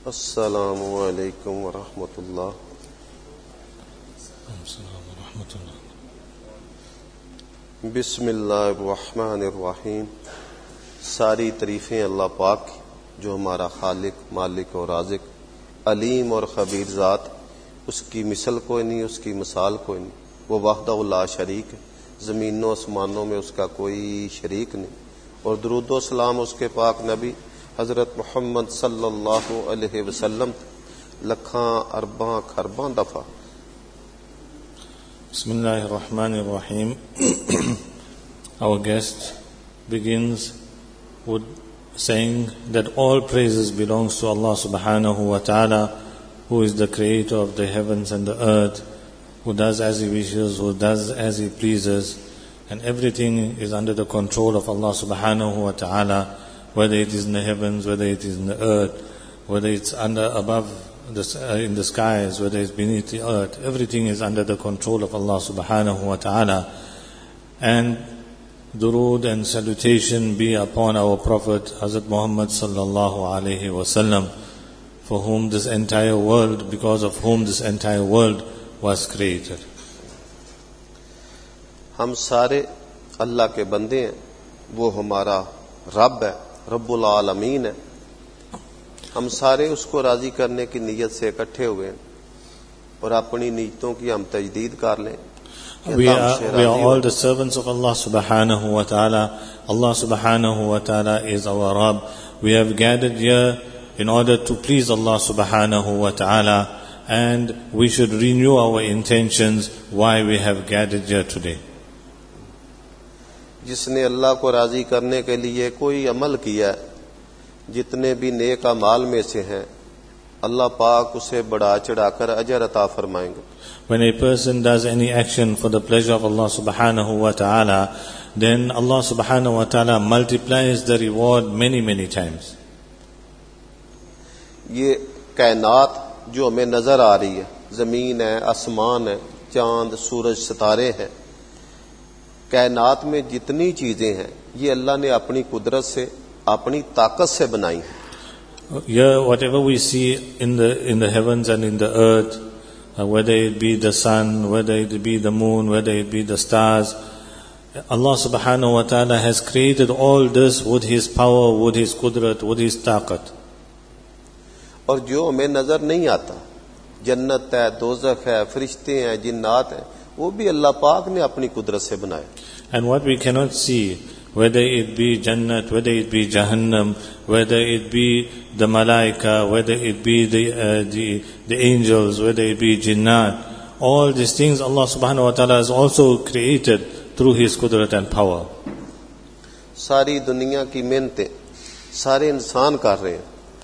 अस्सलामु अलैकुम वरहमतुल्लाह। बिस्मिल्लाहिर्रहमानिर्रहीम। सारी तारीफ़ें अल्लाह पाक की, जो हमारा खालिक, मालिक और राज़िक, अलीम और खबीर ज़ात। उसकी मिसल कोई नहीं, उसकी मिसाल कोई नहीं। वो वहदहु ला शरीक है, ज़मीनों आसमानों में उसका कोई शरीक नहीं। और दुरूद व सलाम उसके पाक नबी हज़रत मुहम्मद सल्लल्लाहु अलैहि वसल्लम लखां अरबां खरबां दफ़ा। Bismillahirrahmanirrahim. Our guest begins with saying that all praises belongs to Allah subhanahu wa ta'ala, who is the creator of the heavens and the earth, who does as He wishes, who does as He pleases, and everything is under the control of Allah subhanahu wa ta'ala, whether it is in the heavens, whether it is in the earth, whether it's above in the skies, whether it's beneath the earth. Everything is under the control of Allah subhanahu wa ta'ala. And durood and salutation be upon our Prophet Hazrat Muhammad sallallahu alaihi wasallam, for whom this entire world, because of whom this entire world was created. हम सारे अल्लाह के बंदे हैं, वो हमारा रब है, रब्बुल आलमीन है। हम सारे उसको राजी करने की नीयत से इकट्ठे हुए हैं और अपनी नीयतों की हम तजदीद कर लें। We are all the servants of Allah subhanahu wa ta'ala. Allah subhanahu wa ta'ala is our Rabb. We have gathered here in order to please Allah subhanahu wa ta'ala, and we should renew our intentions why we have gathered here today. जिसने अल्लाह को राजी करने के लिए कोई अमल किया, जितने भी नेक अमाल में से हैं, अल्लाह पाक उसे बढ़ा चढ़ाकर अजर अता फरमाएंगे। When a person does any action for the pleasure of Allah subhanahu wa ta'ala, then Allah subhanahu wa ta'ala multiplies the reward many, many times. ये कायनात जो हमें नजर आ रही है, जमीन है, आसमान है, चांद, सूरज, सितारे हैं, कायनात में जितनी चीजें हैं, ये अल्लाह ने अपनी कुदरत से, अपनी ताकत से बनाई है। Here, whatever we see in the heavens and in the earth, whether it be the sun, whether it be the moon, whether it be the stars, Allah subhanahu wa ta'ala has created all this with His power, with His qudrat, with His taqat. और जो हमें नजर नहीं आता, जन्नत है, दोज़ख है, फरिश्ते हैं, जिन्नात हैं, वो भी अल्लाह पाक ने अपनी कुदरत से बनाए। And what we cannot see, whether it be Jannat, whether it be Jahannam, whether it be the Malaika, whether it be the angels, whether it be Jinnat, all these things Allah subhanahu wa ta'ala has also created through His Qudrat and power. सारी दुनिया की मेहनतें सारे इंसान कर रहे हैं,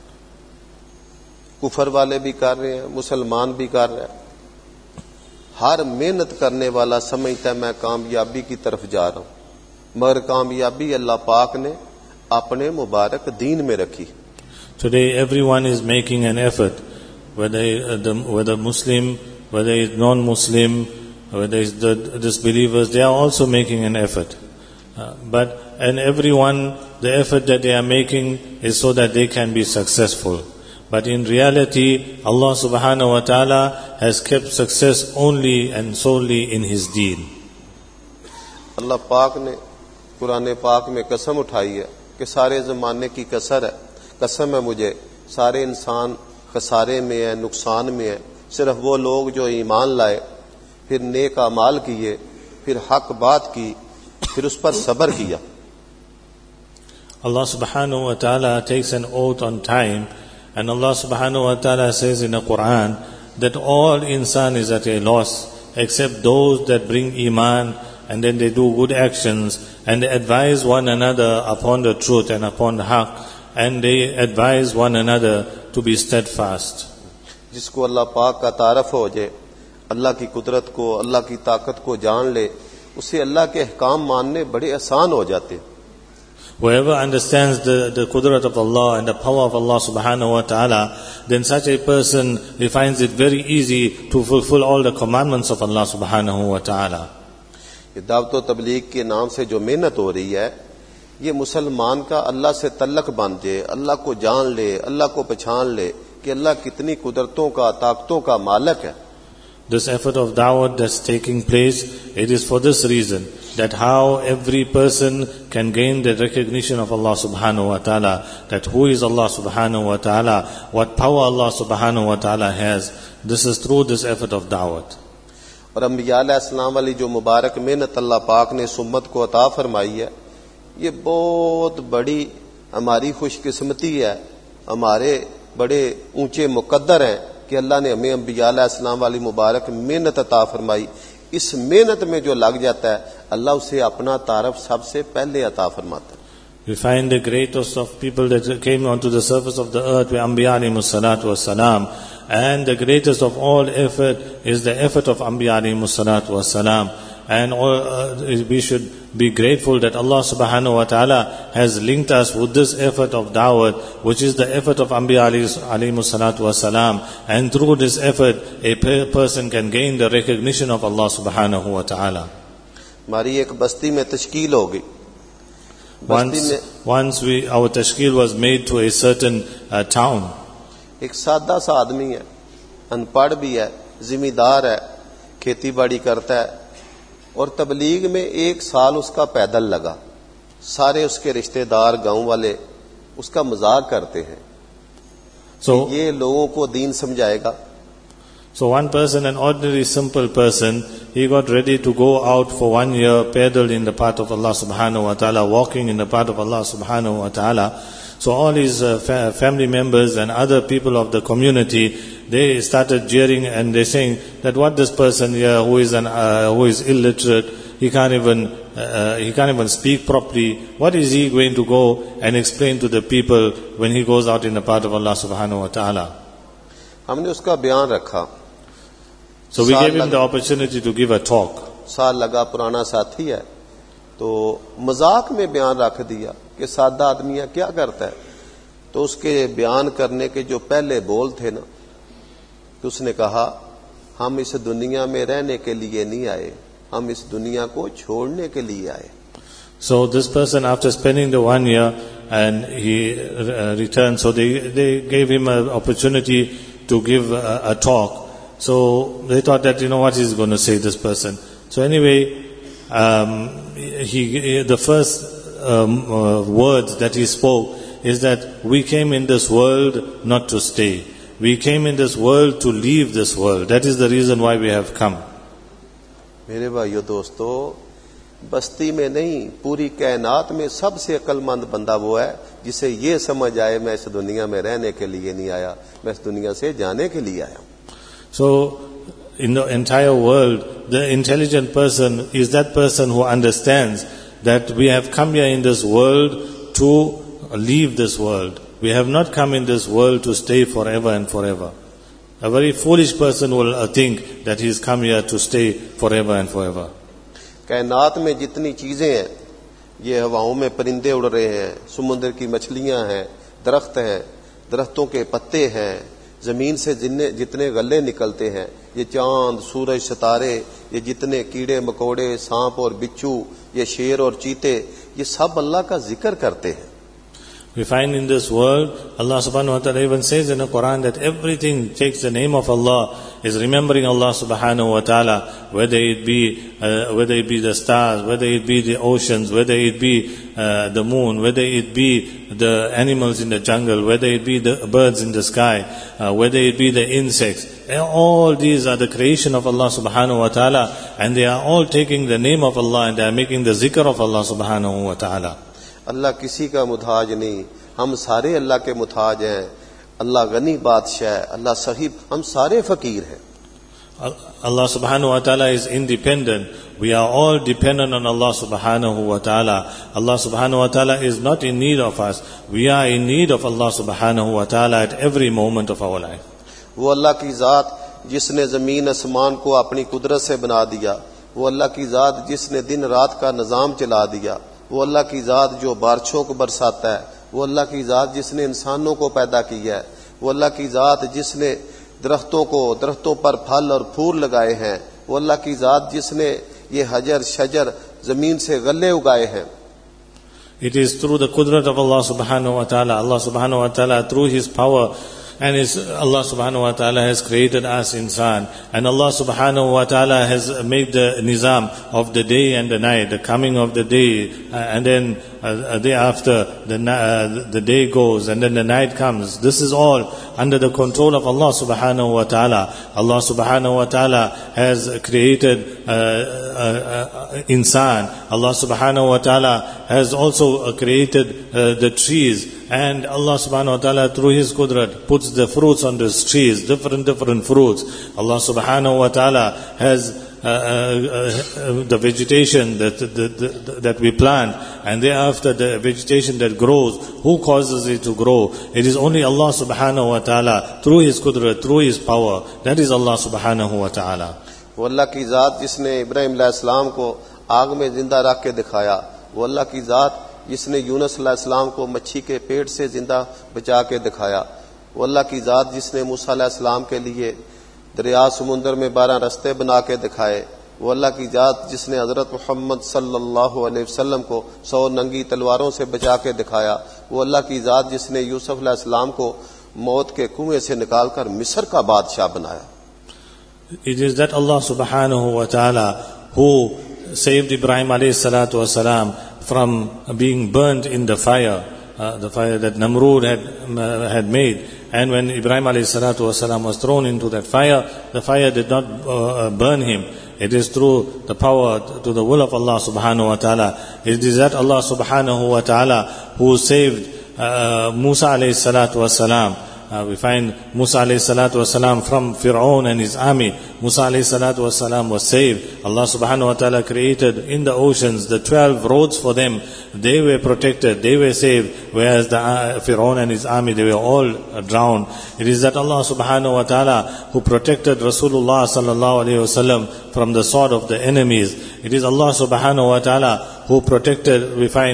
कुफर वाले भी कर रहे हैं, मुसलमान भी कर रहे हैं। हर मेहनत करने वाला समझता है मैं कामयाबी की तरफ जा रहा हूं, मगर कामयाबी अल्लाह पाक ने अपने मुबारक दीन में रखी। Today everyone is making an effort, whether Muslim, whether it's non-Muslim, whether it's the disbelievers, they are also making an effort. And everyone, the effort that they are making is so that they can be successful. But in reality, Allah subhanahu wa ta'ala has kept success only and solely in His deen. अल्लाह पाक ने कुरान पाक में कसम उठाई है कि सारे ज़माने की कसम है मुझे, सारे इंसान खसारे में है, नुकसान में है। सिर्फ वो लोग जो ईमान लाए, फिर नेक अमाल किए, फिर हक बात की, फिर उस पर सब्र किया। Allah subhanahu wa ta'ala takes an oath on time, and Allah subhanahu wa ta'ala says in the Quran that all insan is at a loss except those that bring iman, and then they do good actions, and they advise one another upon the truth and upon the haqq, and they advise one another to be steadfast. जिसको अल्लाह पाक का तारफ हो जाए, अल्लाह की कुदरत को, अल्लाह की ताकत को जान ले, उसे अल्लाह के अहकाम मानने बड़े आसान हो जाते। Whoever understands the qudrat of Allah and the power of Allah subhanahu wa ta'ala, then such a person, he finds it very easy to fulfill all the commandments of Allah subhanahu wa ta'ala. ये दावत व तबलीग के नाम से जो मेहनत हो रही है, ये मुसलमान का अल्लाह से तल्लक बन जाए, अल्लाह को जान ले, अल्लाह को पहचान ले, कि अल्लाह कितनी कुदरतों का, ताकतों का मालिक है. This effort of da'wah that's taking place, it is for this reason, that how every person can gain the recognition of Allah subhanahu wa ta'ala, that who is Allah subhanahu wa ta'ala, what power Allah subhanahu wa ta'ala has. This is through this effort of da'wah. और अंबिया अलैहिस्सलाम वाली जो मुबारक मेहनत अल्लाह पाक ने सुम्मत को अता फरमाई है, ये बहुत बड़ी हमारी खुशकिस्मती है, हमारे बड़े ऊंचे मुकद्दर हैं कि अल्लाह ने हमें अंबिया अलैहिस्सलाम वाली मुबारक मेहनत अता फरमाई. इस मेहनत में जो लग जाता है, अल्लाह उसे अपना तारफ सबसे पहले अता फरमाता है. We find the greatest of people that came onto the surface of the earth were Anbiya alayhimus salatu wassalam. And the greatest of all effort is the effort of Anbiya alayhimus salatu wassalam. And we should be grateful that Allah subhanahu wa ta'ala has linked us with this effort of da'wah, which is the effort of Anbiya alayhimus salatu wassalam. And through this effort, a person can gain the recognition of Allah subhanahu wa ta'ala. हमारी एक बस्ती में तश्कील हो गई. Once our tashkil was made to a certain town. एक सादा सा आदमी है, अनपढ़ भी है, जिम्मेदार है, खेती बाड़ी करता है, और तबलीग में 1 साल उसका पैदल लगा. सारे उसके रिश्तेदार गांव वाले उसका मजाक करते हैं. So ये लोगों को दीन समझाएगा. So one person, an ordinary simple person, he got ready to go out for 1 year, pedal in the path of Allah subhanahu wa ta'ala, walking in the path of Allah subhanahu wa ta'ala. So all his family members and other people of the community, they started jeering and they saying that what this person here who is illiterate, he can't even speak properly. What is he going to go and explain to the people when he goes out in the path of Allah subhanahu wa ta'ala? हमने उसका बयान रखा. So we gave him the opportunity to give a talk. साल लगा, पुराना साथी है, तो मजाक में बयान रख दिया कि सादा आदमी क्या करता है. तो उसके बयान करने के जो पहले बोल थे ना, तो उसने कहा, हम इस दुनिया में रहने के लिए नहीं आए, हम इस दुनिया को छोड़ने के लिए आए. So this person, after spending the 1 year and he returned, so they gave him an opportunity to give a talk. So they thought that, what he's going to say, this person. So anyway, the first words that he spoke is that we came in this world not to stay. We came in this world to leave this world. That is the reason why we have come. मेरे भाइयों दोस्तों, बस्ती में नहीं, पूरी कायनात में सबसे अक्लमंद बंदा वो है जिसे ये समझ आए मैं इस दुनिया में रहने के लिए नहीं आया, मैं इस दुनिया से जाने के लिए आया. So in the entire world, the intelligent person is that person who understands that we have come here in this world to leave this world. We have not come in this world to stay forever and forever. A very foolish person will think that he has come here to stay forever and forever. कायनात में जितनी चीजें हैं, ये हवाओं में परिंदे उड़ रहे हैं, समुद्र की मछलियां हैं, दरख्त हैं, दरख्तों के पत्ते हैं, जमीन से जितने गल्ले निकलते हैं, ये चांद, सूरज, सितारे, ये जितने कीड़े मकोड़े, सांप और बिच्छू, ये शेर और चीते, ये सब अल्लाह का जिक्र करते हैं. We find in this world, Allah subhanahu wa ta'ala even says in the Quran that everything takes the name of Allah, is remembering Allah subhanahu wa ta'ala, whether it be the stars, whether it be the oceans, whether it be the moon, whether it be the animals in the jungle, whether it be the birds in the sky, whether it be the insects. All these are the creation of Allah subhanahu wa ta'ala, and they are all taking the name of Allah and they are making the zikr of Allah subhanahu wa ta'ala. अल्लाह किसी का मुताज नहीं, हम सारे अल्लाह के मुताज हैं. अल्लाह गनी बादशाह है, अल्लाह साहिब, हम सारे फकीर हैं. Allah subhanahu wa ta'ala is independent. We are all dependent on Allah subhanahu wa ta'ala. Allah subhanahu wa ta'ala is not in need of us. We are in need of Allah subhanahu wa ta'ala at every moment of our life. वो अल्लाह की जात जिसने जमीन आसमान को अपनी कुदरत से बना दिया, वो अल्लाह की जात जिसने दिन रात का निजाम चला दिया, वो अल्लाह की जात जो बारिशों को बरसाता है, वो अल्लाह की जात जिसने इंसानों को पैदा किया है, वो अल्लाह की जात जिसने दरख्तों पर फल और फूल लगाए हैं, वो अल्लाह की जात जिसने ये हजर शजर जमीन से गल्ले उगाए हैं. It is through the qudrat of Allah subhanahu wa ta'ala. Allah subhanahu wa ta'ala, through His power, And Allah subhanahu wa ta'ala has created us insan. And Allah subhanahu wa ta'ala has made the nizam of the day and the night, the coming of the day, and then a day after the day goes, and then the night comes. This is all under the control of Allah subhanahu wa ta'ala. Allah subhanahu wa ta'ala has created insan. Allah subhanahu wa ta'ala has also created the trees. And Allah subhanahu wa ta'ala through His qudrat puts the fruits on these trees, different fruits. Allah subhanahu wa ta'ala has the vegetation that we plant, and thereafter the vegetation that grows. Who causes it to grow? It is only Allah subhanahu wa ta'ala through His qudrat, through His power. That is Allah subhanahu wa ta'ala. वो अल्लाह की ज़ात जिसने इब्राहिम अलैहिस्सलाम को आग में जिंदा रख के दिखाया, वो अल्लाह की ज़ात जिसने यूनुस अलैहिस्सलाम को मच्छी के पेट से जिंदा बचा के दिखाया, वो अल्लाह की ज़ात जिसने मूसा अलैहिस्सलाम के लिए दरिया समुंदर में 12 रास्ते बना के दिखाए, वो अल्लाह की ज़ात जिसने हज़रत मोहम्मद सल्लल्लाहु अलैहि वसल्लम को 100 नंगी तलवारों से बचा के दिखाया, वो अल्लाह की ज़ात जिसने यूसुफ अलैहिस्सलाम को मौत के कुएं से निकालकर मिस्र का बादशाह बनाया. It is that Allah subhanahu wa ta'ala who saved Ibrahim alayhi salatu wasalam from being burnt in the fire that Namrud had made. And when Ibrahim alayhi salatu wasalam was thrown into that fire, the fire did not burn him. It is through the power, to the will of Allah subhanahu wa ta'ala. It is that Allah subhanahu wa ta'ala who saved Musa alayhi salatu wasalam. We find Musa alayhi salatu wasalam from Fir'aun and his army. Musa alayhi salatu wasalam was saved. Allah subhanahu wa ta'ala created in the oceans the 12 roads for them. They were protected, they were saved, whereas the Fir'aun and his army, they were all drowned. It is that Allah subhanahu wa ta'ala who protected Rasulullah sallallahu alayhi wasallam from the sword of the enemies. It is Allah subhanahu wa ta'ala who protected, we find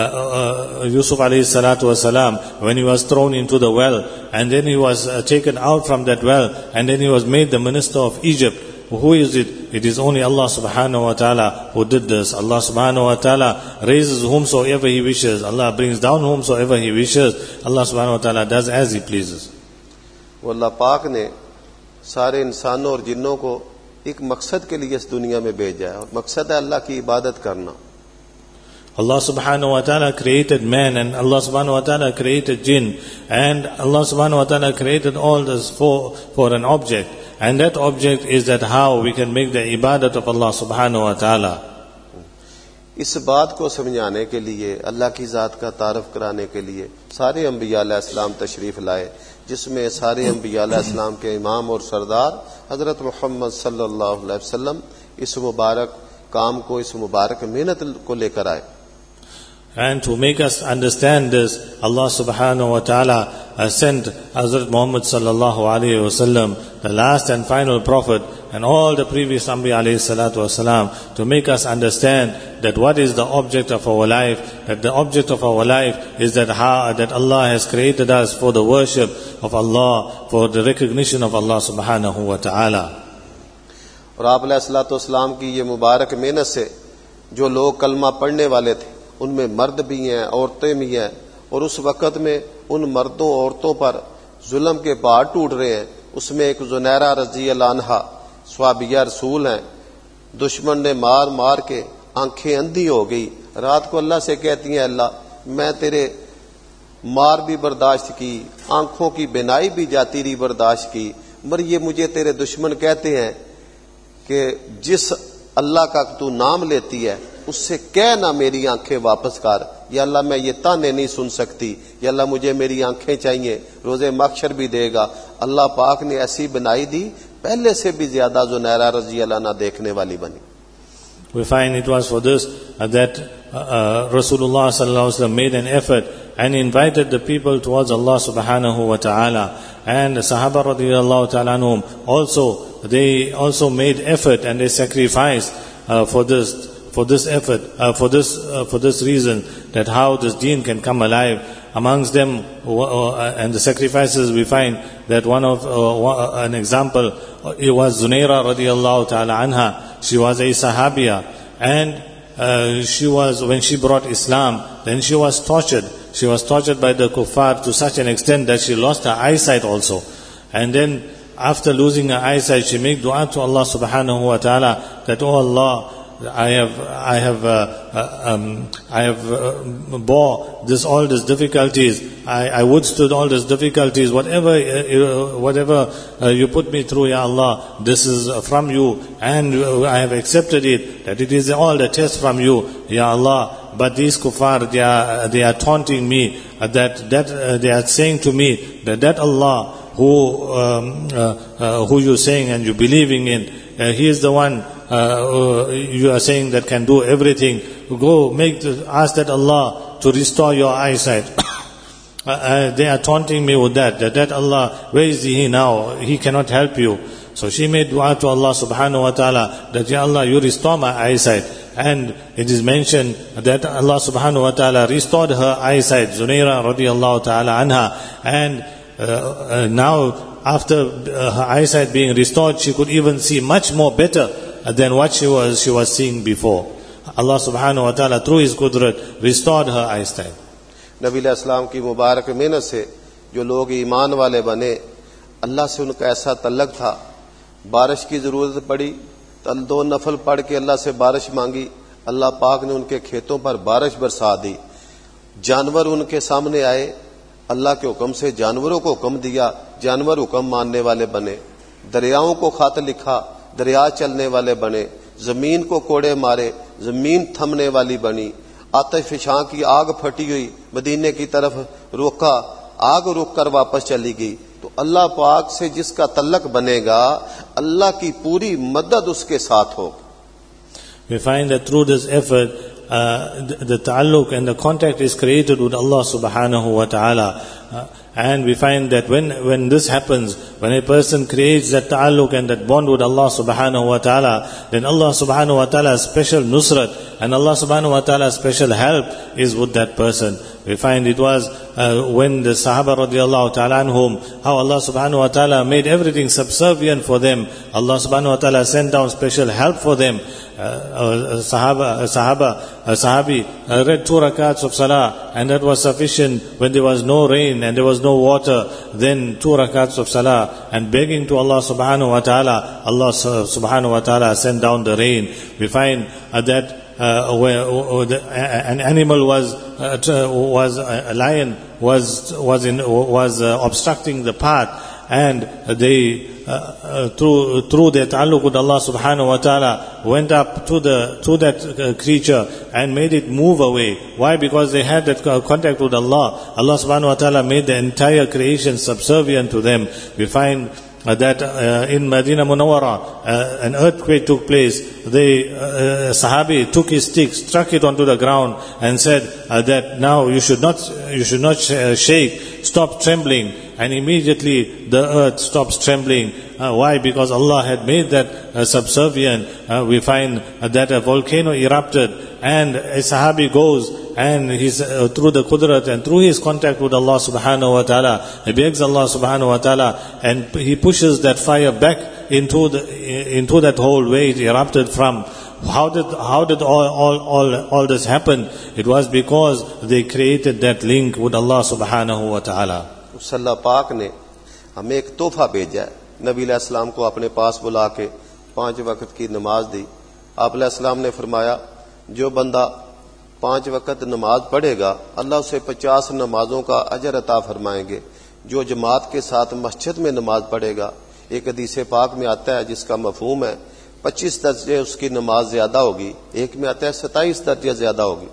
Yusuf alayhi salatu wasalam when he was thrown into the well, and then he was taken out from that well, and then he was made the minister of Egypt. Who is it? It is only Allah subhanahu wa ta'ala who did this. Allah subhanahu wa ta'ala raises whomsoever He wishes. Allah brings down whomsoever He wishes. Allah subhanahu wa ta'ala does as He pleases. वो अल्लाह पाक ने सारे इंसानों और जिन्नों को एक मकसद के लिए इस दुनिया में भेजा है, और मकसद है अल्लाह की इबादत करना. Allah subhanahu wa ta'ala created man, and Allah subhanahu wa ta'ala created jinn, and Allah subhanahu wa ta'ala created all this for an object, and that object is that how we can make the ibadat of Allah subhanahu wa ta'ala. इस बात को समझाने के लिए, अल्लाह की ज़ात का तारफ कराने के लिए सारे अंबिया अलैहिस्सलाम तशरीफ लाए, जिसमें सारे अंबिया अलैहिस्सलाम के इमाम और सरदार हज़रत मोहम्मद सल्लल्लाहु अलैहि वसल्लम इस मुबारक काम को, इस मुबारक मेहनत को लेकर आए. And to make us understand this, Allah subhanahu wa ta'ala sent Hazrat Muhammad sallallahu alayhi wa sallam, the last and final prophet, and all the previous Anbiya alayhi salatu wasalam, to make us understand that what is the object of our life, that the object of our life is that Allah has created us for the worship of Allah, for the recognition of Allah subhanahu wa ta'ala. और आप अलैहिस्सलातु वस्सलाम की ये मुबारक मेहनत से जो लोग कलमा पढ़ने वाले थे, उनमें मर्द भी हैं, औरतें भी हैं, और उस वक़्त में उन मर्दों औरतों पर जुल्म के पहाड़ टूट रहे हैं. उसमें एक ज़ुनैरा रज़ी अल्लाह अन्हा स्वाबिया रसूल हैं. दुश्मन ने मार मार के आंखें अंधी हो गई. रात को अल्लाह से कहती हैं, अल्लाह मैं तेरे मार भी बर्दाश्त की, आंखों की बिनाई भी जाती रही बर्दाश्त की, मगर ये मुझे तेरे दुश्मन कहते हैं कि जिस अल्लाह का तू नाम लेती है उससे कह ना मेरी आंखें वापस कर. या अल्लाह मैं ये ताने नहीं सुन सकती, या अल्लाह मुझे मेरी आंखें चाहिए, रोजे महशर भी देगा. अल्लाह पाक ने ऐसी बनाई दी, पहले से भी ज्यादा ज़ुनैरा रज़ी अल्लाह अन्हा देखने वाली बनी. We find it was for this that Rasulullah sallallahu alaihi wasallam made an effort and invited the people towards Allah subhanahu wa ta'ala, and the Sahaba radiyallahu ta'ala anhum they also made effort and they sacrificed for this effort, for this reason, that how this deen can come alive. Amongst them, and the sacrifices, we find that an example, it was Zunaira radiyallahu ta'ala anha. She was a Sahabiya, and when she brought Islam, then she was tortured. she was tortured by the kuffar to such an extent that she lost her eyesight also. And then after losing her eyesight, she made dua to Allah subhanahu wa ta'ala that, oh Allah, I have bore all these difficulties. I withstood all these difficulties. Whatever you put me through, Ya Allah, this is from you, and I have accepted it. That it is all the test from you, Ya Allah. But these kuffar, they are taunting me. That they are saying to me that Allah who you're saying and you're believing in, He is the one. You are saying that can do everything. Go ask that Allah to restore your eyesight. They are taunting me with that Allah, where is He now? He cannot help you. So she made dua to Allah subhanahu wa ta'ala that, Ya Allah, you restore my eyesight. And it is mentioned that Allah subhanahu wa ta'ala restored her eyesight, Zunaira radiallahu ta'ala anha. And now after her eyesight being restored, she could even see much more better than what she was seeing before. Allah subhanahu wa ta'ala through His qudrat restored her eyesight. नबी अलैहिस्सलाम की मुबारक मेहनत से जो लोग ईमान वाले बने, अल्लाह से उनका ऐसा तल्लक था, बारिश की जरूरत पड़ी तो 2 नफल पढ़ के अल्लाह से बारिश मांगी, अल्लाह पाक ने उनके खेतों पर बारिश बरसा दी। जानवर उनके सामने आए, अल्लाह के हुक्म से जानवरों को हुक्म दिया, जानवर हुक्म मानने वाले बने। दरियाओं को खत लिखा, दरिया चलने वाले बने। जमीन को कोड़े मारे, जमीन थमने वाली बनी। आतिशफशां की आग फटी हुई, मदीने की तरफ रोका, आग रुक कर वापस चली गई। तो अल्लाह पाक से जिसका तल्लक बनेगा, अल्लाह की पूरी मदद उसके साथ हो। We find that through this effort, the ta'alluq and the contact is created with Allah subhanahu wa ta'ala. And we find that when this happens, when a person creates that ta'alluq and that bond with Allah subhanahu wa ta'ala, then Allah subhanahu wa ta'ala's special nusrat and Allah subhanahu wa ta'ala's special help is with that person. We find it was when the Sahaba radiallahu ta'ala anhum, how Allah subhanahu wa ta'ala made everything subservient for them. Allah subhanahu wa ta'ala sent down special help for them. Sahabi read 2 rakats of salah, and that was sufficient when there was no rain and there was no water. Then 2 rakats of salah and begging to Allah subhanahu wa ta'ala, Allah subhanahu wa ta'ala sent down the rain. We find that an animal a lion was obstructing the path, and they through their ta'alluq with Allah subhanahu wa ta'ala went up to that creature and made it move away. Why? Because they had that contact with Allah. Allah subhanahu wa ta'ala made the entire creation subservient to them. We find that in Medina Munawwara, an earthquake took place. The Sahabi took his stick, struck it onto the ground, and said that now you should not shake, stop trembling. And immediately the earth stops trembling. Why? Because Allah had made that subservient. We find that a volcano erupted, and a Sahabi goes, and he's through the qudrat and through his contact with Allah subhanahu wa ta'ala, he begs Allah subhanahu wa ta'ala, and he pushes that fire back into that hole where it erupted from. How did all this happen? It was because they created that link with Allah subhanahu wa ta'ala. अल्लाह पाक ने हमें एक तोहफा भेजा है। नबी अलैहिस्सलाम को अपने पास बुला के 5 वक्त की नमाज दी। आप अलैहिस्सलाम ने फरमाया, जो बंदा 5 वक्त नमाज पढ़ेगा, अल्लाह उसे 50 नमाजों का अजर अता फरमाएंगे। जो जमात के साथ मस्जिद में नमाज पढ़ेगा, एक हदीस पाक में आता है जिसका मफहूम है 25 दर्जे उसकी नमाज ज्यादा होगी, एक में आता है 27 दर्जे ज्यादा होगी।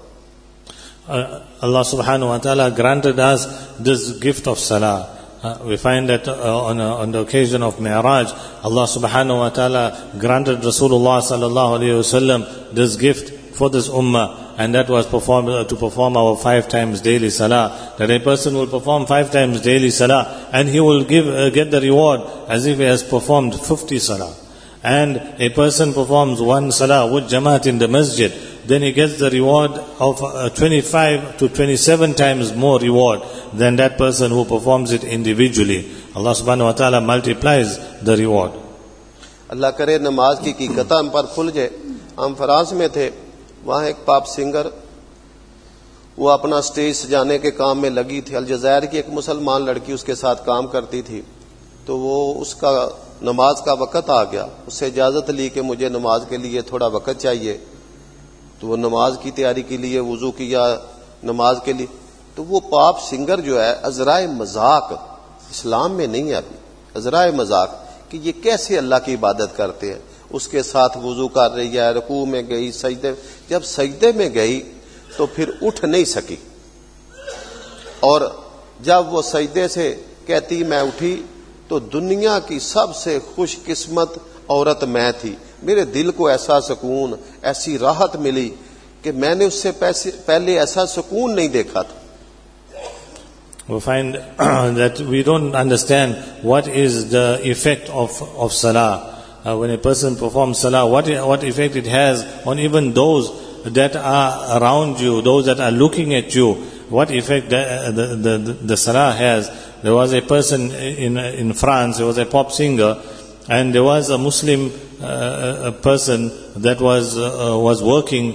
Allah subhanahu wa ta'ala granted us this gift of salah. We find that on the occasion of Mi'raj, Allah subhanahu wa ta'ala granted Rasulullah sallallahu alayhi wa sallam this gift for this ummah, and that was to perform our 5 times daily salah. That a person will perform 5 times daily salah, and he will get the reward as if he has performed 50 salah. And a person performs 1 salah with jamaat in the masjid, then he gets the reward of 25 to 27 times more reward than that person who performs it individually. Allah subhanahu wa ta'ala multiplies the reward. अल्लाह करे नमाज की हकीकत हम पर खुल जाए। हम France में थे, वहाँ एक पॉप सिंगर वो अपना स्टेज सजाने के काम में लगी थी। अलजायर की एक मुसलमान लड़की उसके साथ काम करती थी, तो वो उसका नमाज का वक़्त आ गया, उससे इजाज़त ली कि मुझे नमाज के लिए थोड़ा वक़्त चाहिए। तो वो नमाज की तैयारी के लिए वुजू किया नमाज के लिए। तो वो पॉप सिंगर जो है अजराए मजाक, इस्लाम में नहीं है अभी, अजराए मजाक कि ये कैसे अल्लाह की इबादत करते हैं, उसके साथ वुजू कर रही है, रुकू में गई, सजदे, जब सजदे में गई तो फिर उठ नहीं सकी, और जब वो सजदे से कहती मैं उठी तो दुनिया की सबसे खुशकिस्मत औरत मैं थी। मेरे दिल को ऐसा सुकून, ऐसी राहत मिली कि मैंने उससे पहले ऐसा सुकून नहीं देखा था। We find that we don't understand what is the effect of salah. When a person performs salah, what effect it has on even those that are around you, those that are looking at you, what effect the salah has. There was a person in France, there was a pop singer, and there was a Muslim person that was working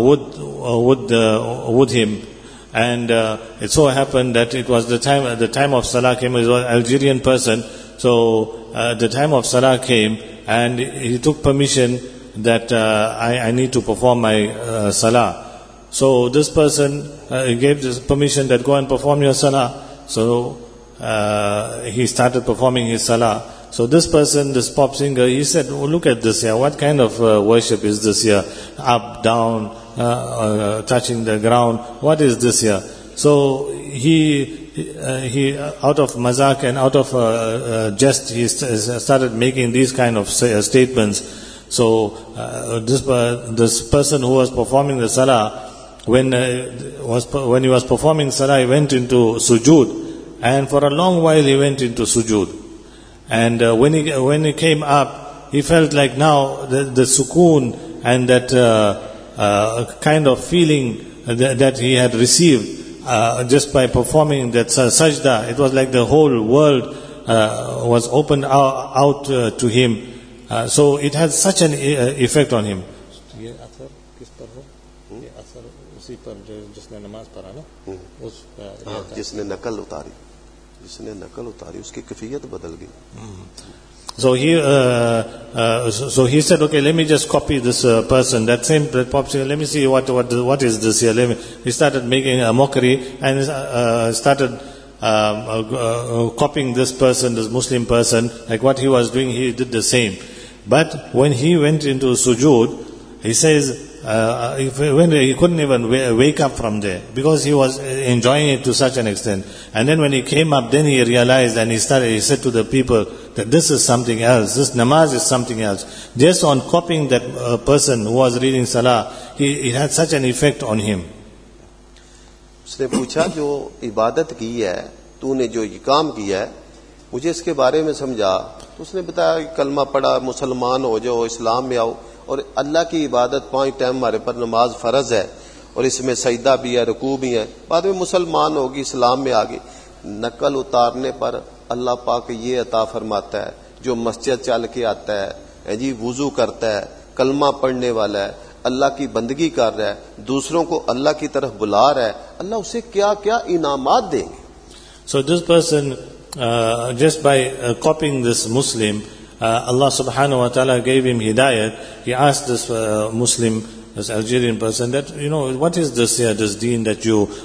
with him. And it so happened that it was the time of Salah came. It was an Algerian person. So the time of Salah came, and he took permission that I need to perform my Salah. So this person gave this permission that go and perform your Salah. So he started performing his Salah. So this person, this pop singer, he said, oh, look at this here. What kind of worship is this here? Up, down, touching the ground. What is this here? So he out of mazak and out of jest, he started making these kind of statements. So this person who was performing the salah, when he was performing salah, he went into sujood, and for a long while he went into sujood. And when he came up, he felt like now the sukoon and that kind of feeling that he had received just by performing that sajda. It was like the whole world was opened out to him. So it had such an effect on him. So he said, okay, let me just copy this person, that pop singer. Let me see what is this here. He started making a mockery and started copying this person, this Muslim person, like what he was doing. He did the same. But when he went into sujood, he says he couldn't even wake up from there because he was enjoying it to such an extent. And then when he came up, then he realized and he said to the people that this is something else, this namaz is something else. Just on copying that person who was reading salah, it had such an effect on him. उसने पूछा जो इबादत की है, तूने जो ये काम किया है, मुझे इसके बारे में समझा। तो उसने बताया कलमा पढ़ा, मुसलमान हो जाओ, इस्लाम में आओ, और अल्लाह की इबादत 5 टाइम हमारे पर नमाज फर्ज है, और इसमें सजदा भी है, रुकू भी है। बाद में मुसलमान होगी, इस्लाम में आ गई। नकल उतारने पर अल्लाह पाक ये अता फरमाता है, जो मस्जिद चल के आता है जी, वुजू करता है, कलमा पढ़ने वाला है, अल्लाह की बंदगी कर रहा है, दूसरों को अल्लाह की तरफ बुला रहा है, अल्लाह उसे क्या क्या इनामात देंगे। So this person, just by copying this Muslim, Allah subhanahu wa ta'ala gave him hidayat. He asked this Muslim, this Algerian person, that, what is this here, this deen that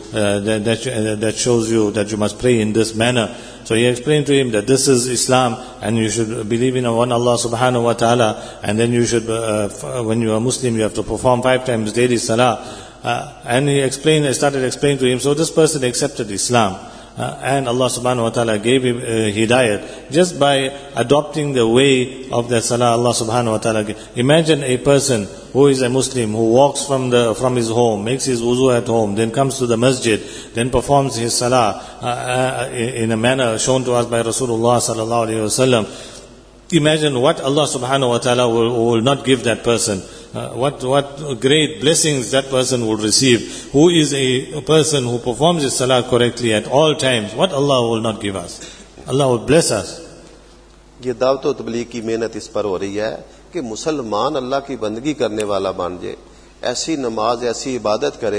that shows you that you must pray in this manner. So he explained to him that this is Islam, and you should believe in one Allah subhanahu wa ta'ala, and then you should, when you are Muslim, you have to perform 5 times daily salah. And he started explaining to him. So this person accepted Islam. And Allah subhanahu wa ta'ala gave him hidayat just by adopting the way of the salah Allah subhanahu wa ta'ala gave. Imagine a person who is a Muslim, who walks from his home, makes his wuzu at home, then comes to the masjid, then performs his salah in a manner shown to us by Rasulullah sallallahu alaihi wasallam. Imagine what Allah subhanahu wa ta'ala will not give that person. What great blessings that person will receive. Who is a person who performs his salah correctly at all times. What Allah will not give us. Allah will bless us. ये दावत और तबलीग की मेहनत इस पर हो रही है कि मुसलमान अल्लाह की बंदगी करने वाला बन जाए, ऐसी नमाज, ऐसी इबादत करे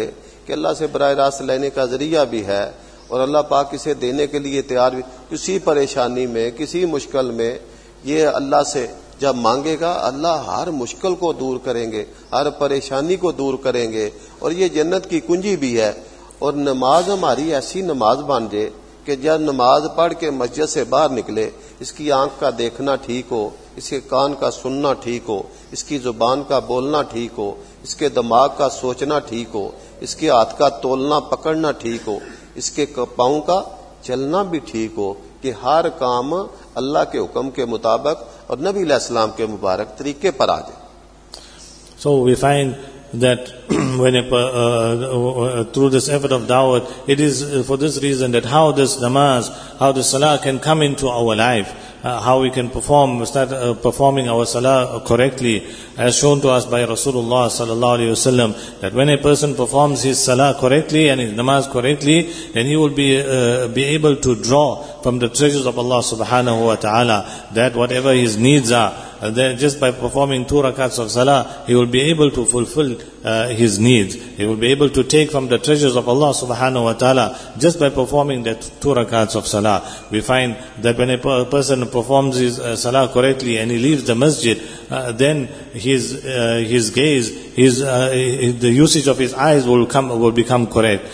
कि अल्लाह से बराह रास्त लेने का जरिया भी है और अल्लाह पाक इसे देने के लिए तैयार भी। किसी परेशानी में, किसी मुश्किल में ये अल्लाह से जब मांगेगा, अल्लाह हर मुश्किल को दूर करेंगे, हर परेशानी को दूर करेंगे और ये जन्नत की कुंजी भी है। और नमाज हमारी ऐसी नमाज बन जाए कि जब नमाज पढ़ के मस्जिद से बाहर निकले, इसकी आंख का देखना ठीक हो, इसके कान का सुनना ठीक हो, इसकी जुबान का बोलना ठीक हो, इसके दिमाग का सोचना ठीक हो, इसके हाथ का तोलना पकड़ना ठीक हो, इसके पाँव का चलना भी ठीक हो, कि हर काम अल्लाह के हुक्म के मुताबिक और नबी अलैहिस्सलाम के मुबारक तरीके पर आ जाए। So we find that when through this effort of da'wah, it is for this reason that how this namaz, how the salah can come into our life, how we can start performing our salah correctly, as shown to us by Rasulullah sallallahu alaihi wasallam, that when a person performs his salah correctly and his namaz correctly, then he will be able to draw from the treasures of Allah subhanahu wa ta'ala, that whatever his needs are, then just by performing 2 rakats of salah, he will be able to fulfill his needs. He will be able to take from the treasures of Allah subhanahu wa ta'ala just by performing that 2 rakats of salah. We find that when a person performs his salah correctly and he leaves the masjid, then his gaze, the usage of his eyes will become correct.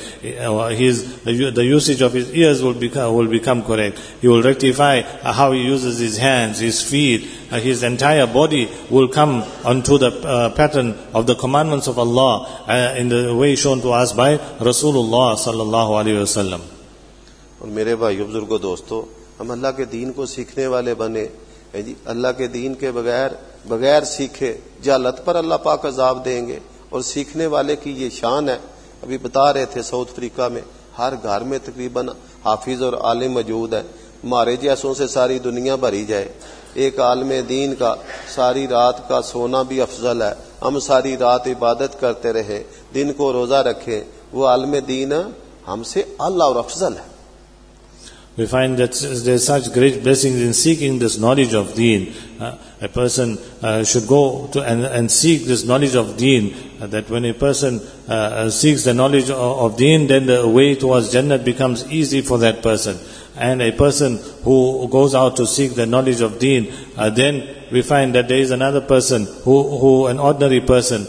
The usage of his ears will become correct. He will rectify how he uses his hands, his feet, his entire body will come onto the pattern of the commandments of Allah in the way shown to us by Rasulullah sallallahu alaihi wasallam. और मेरे भाइयों बुजुर्गों दोस्तों, हम अल्लाह के दीन को सीखने वाले बने जी। अल्लाह के दीन के बगैर सीखे जहालत पर अल्लाह पाक अजाब देंगे। और सीखने वाले की ये शान है। अभी बता रहे थे साउथ अफ्रीका में हर घर में तकरीबन हाफिज और आलिम मौजूद है। हमारे जैसों से सारी दुनिया भरी जाए, एक आलिम दीन का सारी रात का सोना भी अफजल है। हम सारी रात इबादत करते रहे, दिन को रोजा रखें, वो आलिम दीन हमसे आला और अफजल है। We find that there is such great blessings in seeking this knowledge of Deen. A person should go to and seek this knowledge of Deen. That when a person seeks the knowledge of Deen, then the way towards Jannah becomes easy for that person. And a person who goes out to seek the knowledge of Deen, then we find that there is another person an ordinary person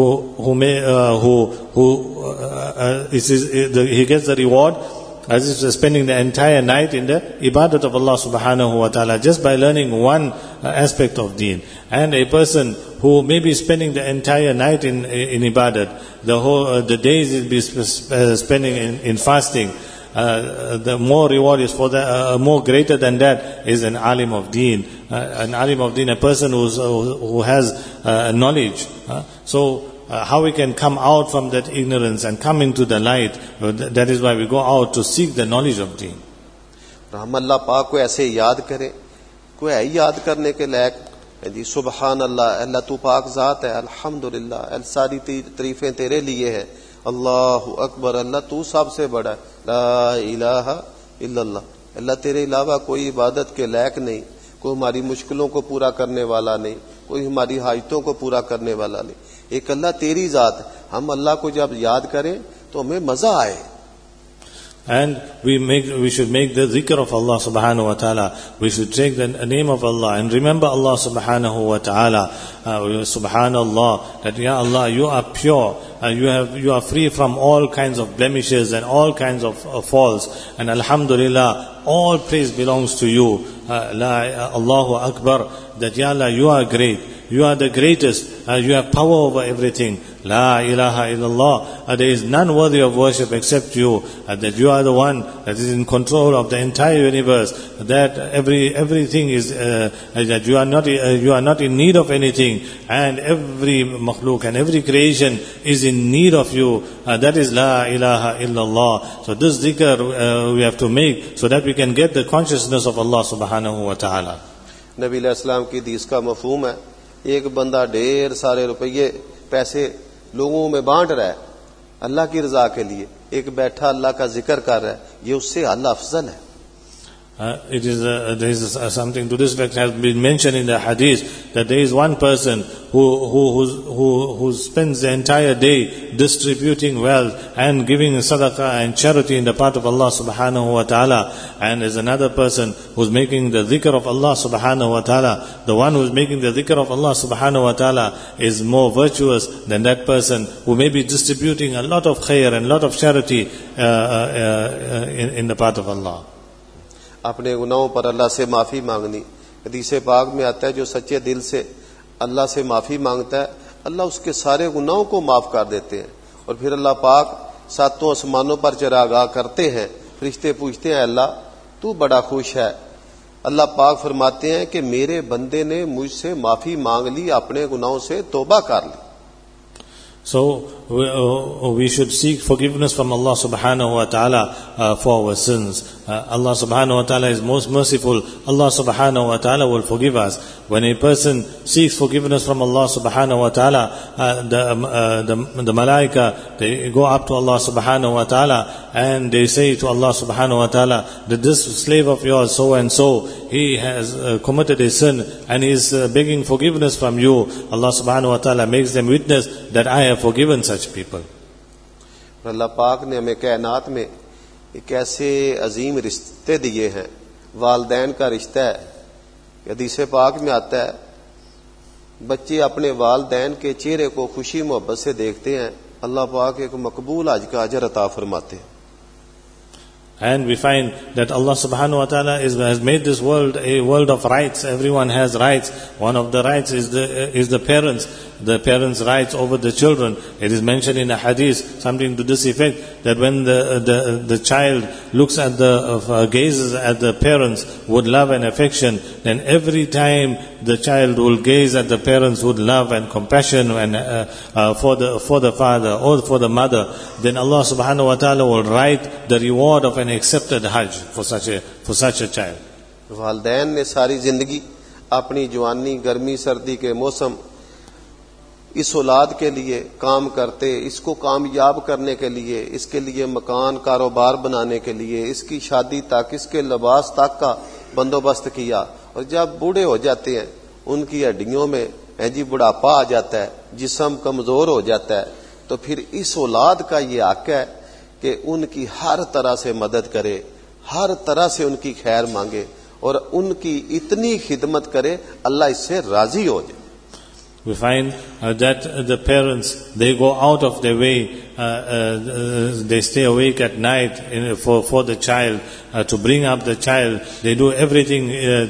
he gets the reward as if spending the entire night in the ibadat of Allah subhanahu wa ta'ala, just by learning one aspect of deen. And a person who may be spending the entire night in ibadat, the days he'll be spending in fasting, the more reward is for the more greater than that is an alim of deen. An alim of deen, a person who has knowledge. So how we can come out from that ignorance and come into the light, that is why we go out to seek the knowledge of deen. हम अल्लाह पाक को ऐसे याद करें, कोई है याद करने के लायक जी। सुबहान अल्लाह, अल्लाह तू पाक जात है, अल्हम्दुलिल्लाह, सारी तारीफें तेरे लिए है, अल्लाहु अकबर, अल्लाह तू सबसे बड़ा है, ला इलाहा इल्लल्लाह, अल्लाह तेरे अलावा कोई इबादत के लायक नहीं, कोई हमारी मुश्किलों को पूरा करने वाला नहीं, कोई हमारी हाजतों को पूरा करने वाला नहीं, एक अल्लाह तेरी जात। हम अल्लाह को जब याद करें तो हमें मजा आए। And we should make the zikr of Allah subhanahu wa ta'ala. We should take the name of Allah and remember Allah subhanahu wa ta'ala. Subhanallah, that Ya Allah, you are pure. You are free from all kinds of blemishes and all kinds of faults. And alhamdulillah, all praise belongs to you. Allahu Akbar, that Ya Allah, you are great. You are the greatest. You have power over everything. La ilaha illallah. There is none worthy of worship except you. That you are the one that is in control of the entire universe. That everything is that you are not in need of anything, and every makhluk and every creation is in need of you. That is La ilaha illallah. So this dhikr we have to make so that we can get the consciousness of Allah subhanahu wa ta'ala. नबी अलैहिस्सलाम की हदीस का मफहूम है, एक बंदा ढेर सारे रुपये पैसे लोगों में बांट रहा है अल्लाह की रजा के लिए, एक बैठा अल्लाह का जिक्र कर रहा है, ये उससे अल्लाह अफजल है। There is something to this effect has been mentioned in the hadith that there is one person who spends the entire day distributing wealth and giving sadaqah and charity in the path of Allah subhanahu wa ta'ala, and there's another person who's making the dhikr of Allah subhanahu wa ta'ala. The one who's making the dhikr of Allah subhanahu wa ta'ala is more virtuous than that person who may be distributing a lot of khair and a lot of charity in the path of Allah. अपने गुनाहों पर अल्लाह से माफ़ी मांगनी। हदीस पाक में आता है जो सच्चे दिल से अल्लाह से माफ़ी मांगता है अल्लाह उसके सारे गुनाहों को माफ़ कर देते हैं। और फिर अल्लाह पाक सातों आसमानों पर चरागाह करते हैं, फरिश्ते पूछते हैं अल्लाह तू बड़ा खुश है। अल्लाह पाक फरमाते हैं कि मेरे बंदे ने मुझसे माफ़ी मांग ली, अपने गुनाहों से तौबा कर ली। So we should seek forgiveness from Allah subhanahu wa ta'ala for our sins. Allah subhanahu wa ta'ala is most merciful. Allah subhanahu wa ta'ala will forgive us. When a person seeks forgiveness from Allah subhanahu wa ta'ala, the malaika, they go up to Allah subhanahu wa ta'ala and they say to Allah subhanahu wa ta'ala that this slave of yours, so and so, he has committed a sin and he is begging forgiveness from you. Allah subhanahu wa ta'ala makes them witness that I have forgiven such people. अल्लाह पाक ने हमें कायनात में एक ऐसे अजीम रिश्ते दिए हैं, वालदैन का रिश्ता है। हदीस पाक में आता है बच्चे अपने वालदैन के चेहरे को खुशी मोहब्बत से देखते हैं, अल्लाह पाक एक मकबूल हज का अजर अता फरमाते हैं। And we find that Allah subhanahu wa ta'ala has made this world a world of rights. Everyone has rights. One of the rights is the parents' rights over the children. It is mentioned in a hadith, something to this effect, that when the child looks at gazes at the parents with love and affection, then every time the child will gaze at the parents with love and compassion and for the father or for the mother, then Allah subhanahu wa ta'ala will write the reward of an accepted hajj for such a child. वालदैन ने सारी जिंदगी अपनी जवानी गर्मी सर्दी के मौसम इस औलाद के लिए काम करते, इसको कामयाब करने के लिए, इसके लिए मकान कारोबार बनाने के लिए, इसकी शादी तक, इसके लिबास तक का बंदोबस्त किया। और जब बूढ़े हो जाते हैं उनकी हड्डियों में जी बुढ़ापा आ जाता है, जिस्म कमजोर हो जाता है, तो फिर इस औलाद का ये हक है कि उनकी हर तरह से मदद करे, हर तरह से उनकी खैर मांगे और उनकी इतनी खिदमत करे अल्लाह इससे राजी हो जाए। We find that the parents, they go out of their way, they stay awake at night for the child, to bring up the child. They do everything,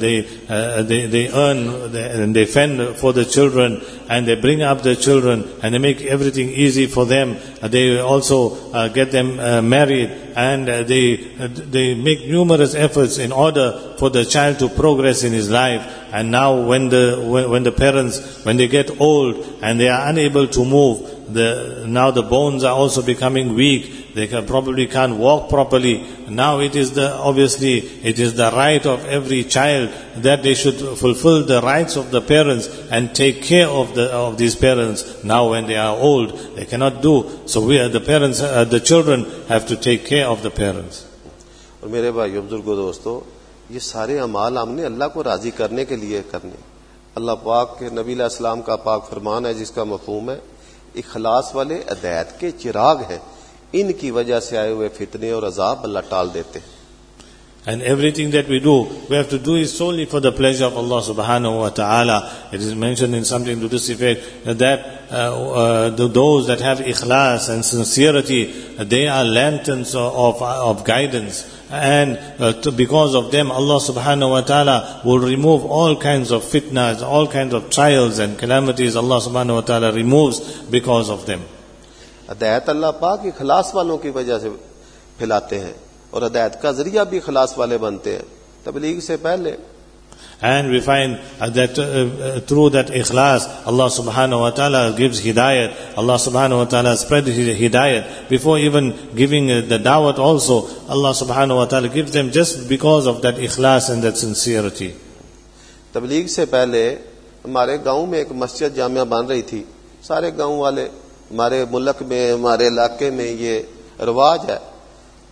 they earn and they fend for the children and they bring up the children and they make everything easy for them. They also get them married and they make numerous efforts in order for the child to progress in his life. And now when the parents, when they get old and they are unable to move, now the bones are also becoming weak, they probably can't walk properly. Now it is the right of every child that they should fulfill the rights of the parents and take care of these parents. Now when they are old, they cannot do. So the children have to take care of the parents. और मेरे भाइयों बुजुर्गों दोस्तों, ये सारे अमाल हमने अल्लाह को राजी करने के लिए करने। अल्लाह पाक के नबी अलैहिस्सलाम का पाक फरमान है जिसका मफहूम है इखलास वाले हिदायत के चिराग हैं, इनकी वजह से आए हुए फितने और अजाब अल्लाह टाल देते हैं। And everything that we do, we have to do it solely for the pleasure of Allah subhanahu wa ta'ala. It is mentioned in something to this effect that those that have ikhlas and sincerity, they are lanterns of guidance. And because of them, Allah subhanahu wa ta'ala will remove all kinds of fitnas, all kinds of trials and calamities. Allah subhanahu wa ta'ala removes because of them. हिदायत अल्लाह पाक इखलास वालों की वजह से फैलाते हैं और हिदायत का जरिया भी इखलास वाले बनते हैं तबलीग से पहले। And we find that through that ikhlas, Allah subhanahu wa ta'ala gives hidayat. Allah subhanahu wa ta'ala spread his hidayat. Before even giving the dawat also, Allah subhanahu wa ta'ala gives them just because of that ikhlas and that sincerity. तबलीग से पहले हमारे गांव में एक मस्जिद जामिया बन रही थी। सारे गांव वाले, हमारे मुल्क में, हमारे इलाके में ये रिवाज है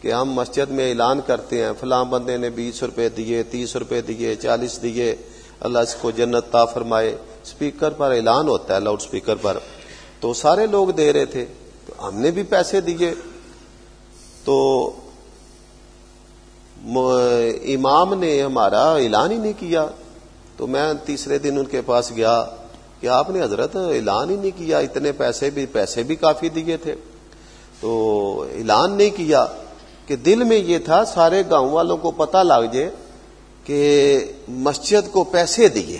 कि हम मस्जिद में ऐलान करते हैं फलां बंदे ने 20 रुपए दिए, 30 रुपए दिए, 40 दिए, अल्लाह इसको जन्नत ता फरमाए। स्पीकर पर ऐलान होता है, लाउड स्पीकर पर, तो सारे लोग दे रहे थे, तो हमने भी पैसे दिए। तो इमाम ने हमारा ऐलान ही नहीं किया। तो मैं तीसरे दिन उनके पास गया कि आपने हजरत ऐलान ही नहीं किया, इतने पैसे भी काफी दिए थे, तो ऐलान नहीं किया। कि दिल में ये था सारे गांव वालों को पता लग जाए कि मस्जिद को पैसे दिए।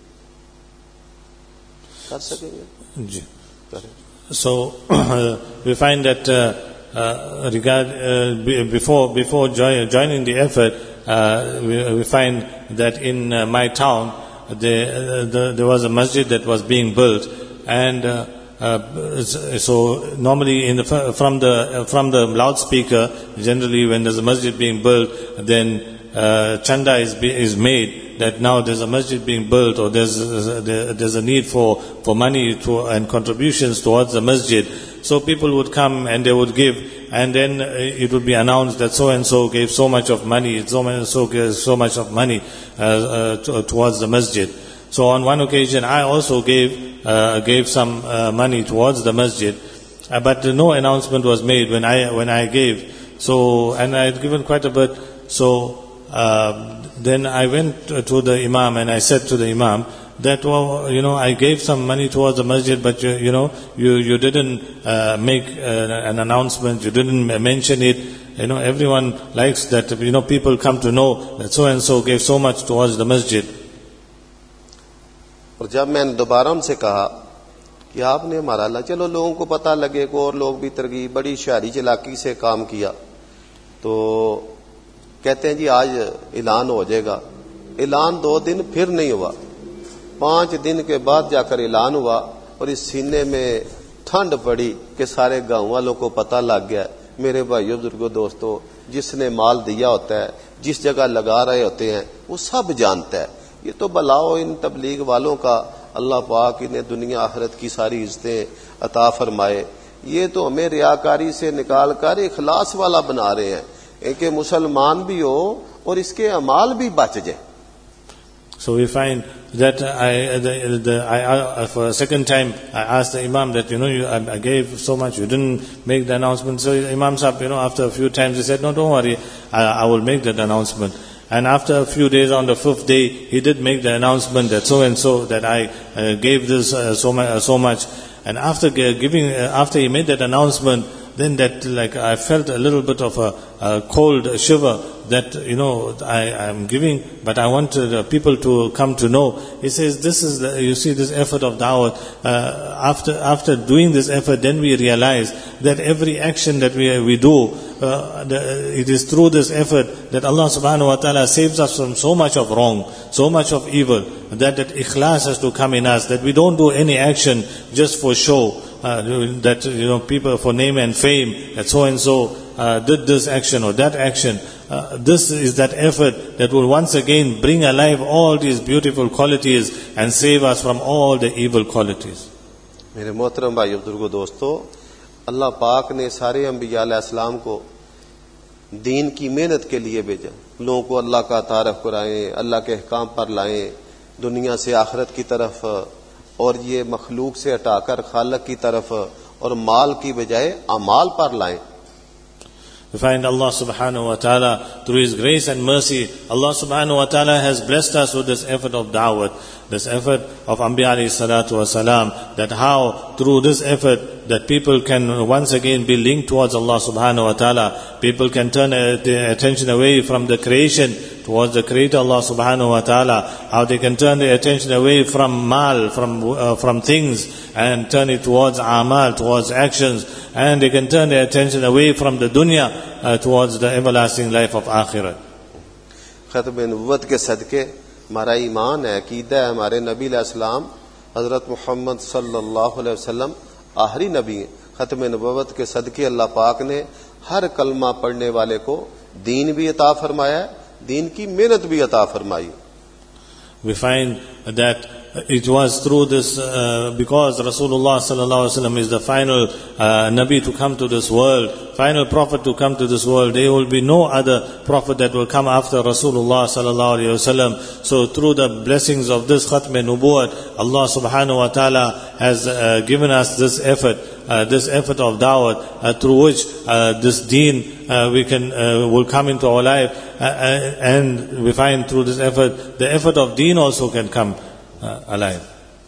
कर सकेंगे जी? So we find that before joining the effort, we find that in my town there was a masjid that was being built, and so normally from the loudspeaker, generally when there's a masjid being built, then chanda is made that now there's a masjid being built, or there's a need for money and contributions towards the masjid. So people would come and they would give, and then it would be announced that so and so gave so much of money, so and so gave so much of money towards the masjid. So on one occasion I also gave some money towards the masjid, but no announcement was made when I gave. So, and I had given quite a bit. So then I went to the Imam and I said to the Imam that, well, I gave some money towards the masjid, but you didn't make an announcement, you didn't mention it. Everyone likes that, people come to know that so and so gave so much towards the masjid. और जब मैंने दोबारा उनसे कहा कि आपने हमारा चलो लोगों को पता लगे को, और लोग भी तरकीब बड़ी शारी चलाकी से काम किया, तो कहते हैं जी आज ऐलान हो जाएगा। ऐलान 2 दिन फिर नहीं हुआ, 5 दिन के बाद जाकर ऐलान हुआ, और इस सीने में ठंड पड़ी कि सारे गांव वालों को पता लग गया। मेरे भाइयों बुजुर्गों दोस्तों, जिसने माल दिया होता है, जिस जगह लगा रहे होते हैं, वो सब जानता है। ये तो बलाओ इन तबलीग वालों का, अल्लाह पाक इन्हें दुनिया आखिरत की सारी इज्जतें अता फरमाए। ये तो हमें रियाकारी से निकाल कर इखलास वाला बना रहे हैं कि मुसलमान भी हो और इसके अमाल भी बच जाए। So we find that I for a second time I asked the Imam that I gave so much, you didn't make the announcement. So Imam Sahib, after a few times he said, no, don't worry, I will make that announcement. And after a few days, on the 5th day, he did make the announcement that so and so, that I gave this so much. And after he made that announcement, then that I felt a little bit of a cold shiver that I am giving, but I want people to come to know. He says this is this effort of da'wah. After doing this effort, then we realize that every action that we do, it is through this effort that Allah subhanahu wa ta'ala saves us from so much of wrong, so much of evil, that ikhlas has to come in us, that we don't do any action just for show, that people for name and fame, that so and so did this action or that action. This is that effort that will once again bring alive all these beautiful qualities and save us from all the evil qualities. मेरे मोहतरम भाइयों बुजुर्गों दोस्तों, अल्लाह पाक ने सारे अंबिया अलैहिस्सलाम को दीन की मेहनत के लिए भेजा। लोगों को अल्लाह का तारफ कराएं, अल्लाह के अहकाम पर लाएं, दुनिया से आखिरत की तरफ, और ये मखलूक से हटाकर खालिक की तरफ, और माल की बजाय अमाल पर लाएं। We find Allah subhanahu wa ta'ala, through His grace and mercy, Allah subhanahu wa ta'ala has blessed us with this effort of da'wat, this effort of Anbiya alayhi salatu wasalam, that how through this effort that people can once again be linked towards Allah subhanahu wa ta'ala. People can turn their attention away from the creation towards the Creator Allah subhanahu wa ta'ala. How they can turn their attention away from mal, from things, and turn it towards amal, towards actions. And they can turn their attention away from the dunya towards the everlasting life of akhirat. खत्म नबुव्वत के सदके हमारा ईमान है, अकीदा है, हमारे नबी अलैहिस्सलाम हजरत मोहम्मद सल्लल्लाहु अलैहि वसल्लम आखिरी नबी हैं। खत्म नबुव्वत के सदके अल्लाह पाक ने हर कलमा पढ़ने वाले को दीन भी अता फरमाया है, दीन की मेहनत भी अता फरमाई। We find that it was through this, because Rasulullah sallallahu alaihi wasallam is the final Nabi to come to this world, final prophet to come to this world. There will be no other prophet that will come after Rasulullah sallallahu alaihi wasallam. So through the blessings of this Khatm Nubuwwat, Allah subhanahu wa ta'ala has given us this effort of da'wat, through which this deen will come into our life, and we find through this effort, the effort of deen also can come alive.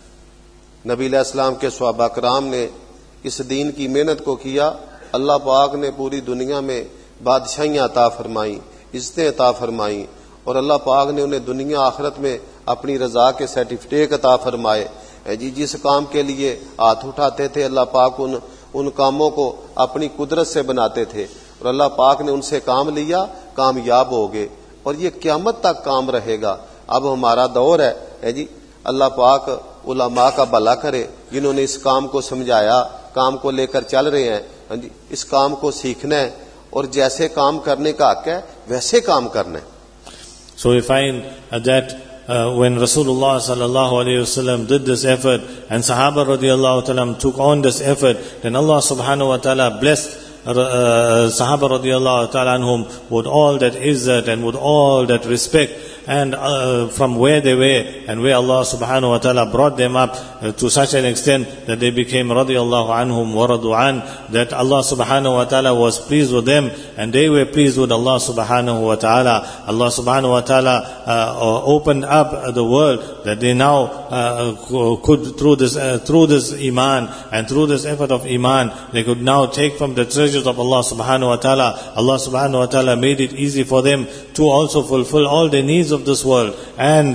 नबी अलैहिस्सलाम के सहाबा कराम ने इस दीन की मेहनत को किया, अल्लाह पाक ने पूरी दुनिया में बादशाहियां अता फरमाई, इज्जतें अता फरमाई, और अल्लाह पाक ने उन्हें दुनिया आखिरत में अपनी रजा के सर्टिफिकेट अता फरमाए। जी जिस काम के लिए हाथ उठाते थे, अल्लाह पाक उन कामों को अपनी कुदरत से बनाते थे, और अल्लाह पाक ने उनसे काम लिया, कामयाब हो गए, और ये क़यामत तक काम रहेगा। अब हमारा दौर है जी, अल्लाह पाक उलमा का भला करे, जिन्होंने इस काम को समझाया, काम को लेकर चल रहे हैं जी, इस काम को सीखना है, और जैसे काम करने का हक है वैसे काम करना है। So we find that when Rasulullah sallallahu alaihi wasallam did this effort, and Sahaba radiyallahu ta'ala took on this effort, then Allah subhanahu wa ta'ala blessed Sahaba radiyallahu ta'ala anhum with all that izzat and with all that respect, and from where they were and where Allah subhanahu wa ta'ala brought them up to such an extent that they became radiyallahu anhum wa radu an, that Allah subhanahu wa ta'ala was pleased with them and they were pleased with Allah subhanahu wa ta'ala. Allah subhanahu wa ta'ala opened up the world that they now could, through this iman and through this effort of iman, they could now take from the treasures of Allah subhanahu wa ta'ala. Allah subhanahu wa ta'ala made it easy for them to also fulfill all their needs of this world and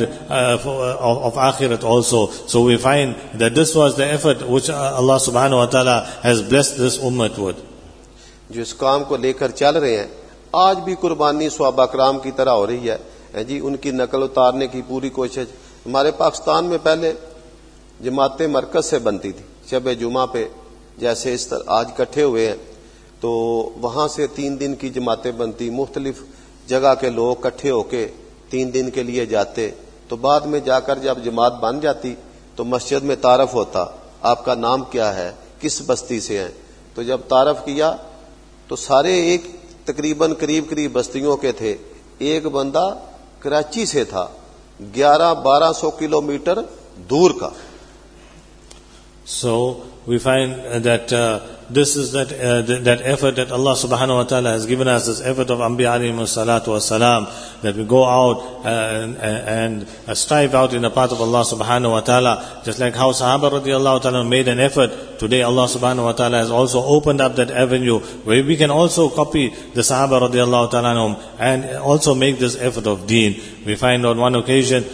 of akhirat also. So we find that this was the effort which Allah subhanahu wa ta'ala has blessed this ummah with. जो इस काम को लेकर चल रहे हैं, आज भी कुर्बानी सहाबा कराम की तरह हो रही है जी, उनकी नकल उतारने की पूरी कोशिश। हमारे पाकिस्तान में पहले जमातें मरकज से बनती थी, शब जुमा पे जैसे इस तरह आज इकट्ठे हुए हैं, तो वहां से 3 दिन की जमातें बनती, मुख्तलिफ जगह के लोग इकट्ठे होके 3 दिन के लिए जाते। तो बाद में जाकर जब जमात बन जाती तो मस्जिद में तारफ होता, आपका नाम क्या है, किस बस्ती से हैं। तो जब तारफ किया तो सारे एक तकरीबन करीब बस्तियों के थे, एक बंदा कराची से था, 1100-1200 किलोमीटर दूर का। So we find that this is that effort that Allah subhanahu wa ta'ala has given us, this effort of Anbiya alayhimus salatu wassalam, that we go out and strive out in the path of Allah subhanahu wa ta'ala. Just like how Sahaba radiyallahu ta'ala made an effort, today Allah subhanahu wa ta'ala has also opened up that avenue where we can also copy the Sahaba radiyallahu ta'ala and also make this effort of deen. We find on one occasion,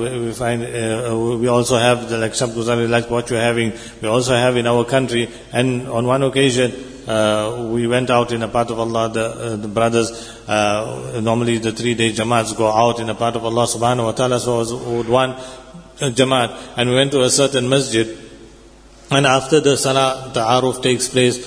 we also have like Shab Guzari, like what you're having, we also have in our country. And on one occasion, we went out in the path of Allah, the brothers, normally the 3-day Jamaats go out in the path of Allah subhanahu wa ta'ala. So with one Jamaat, and we went to a certain masjid. And after the Salah, the Aruf takes place,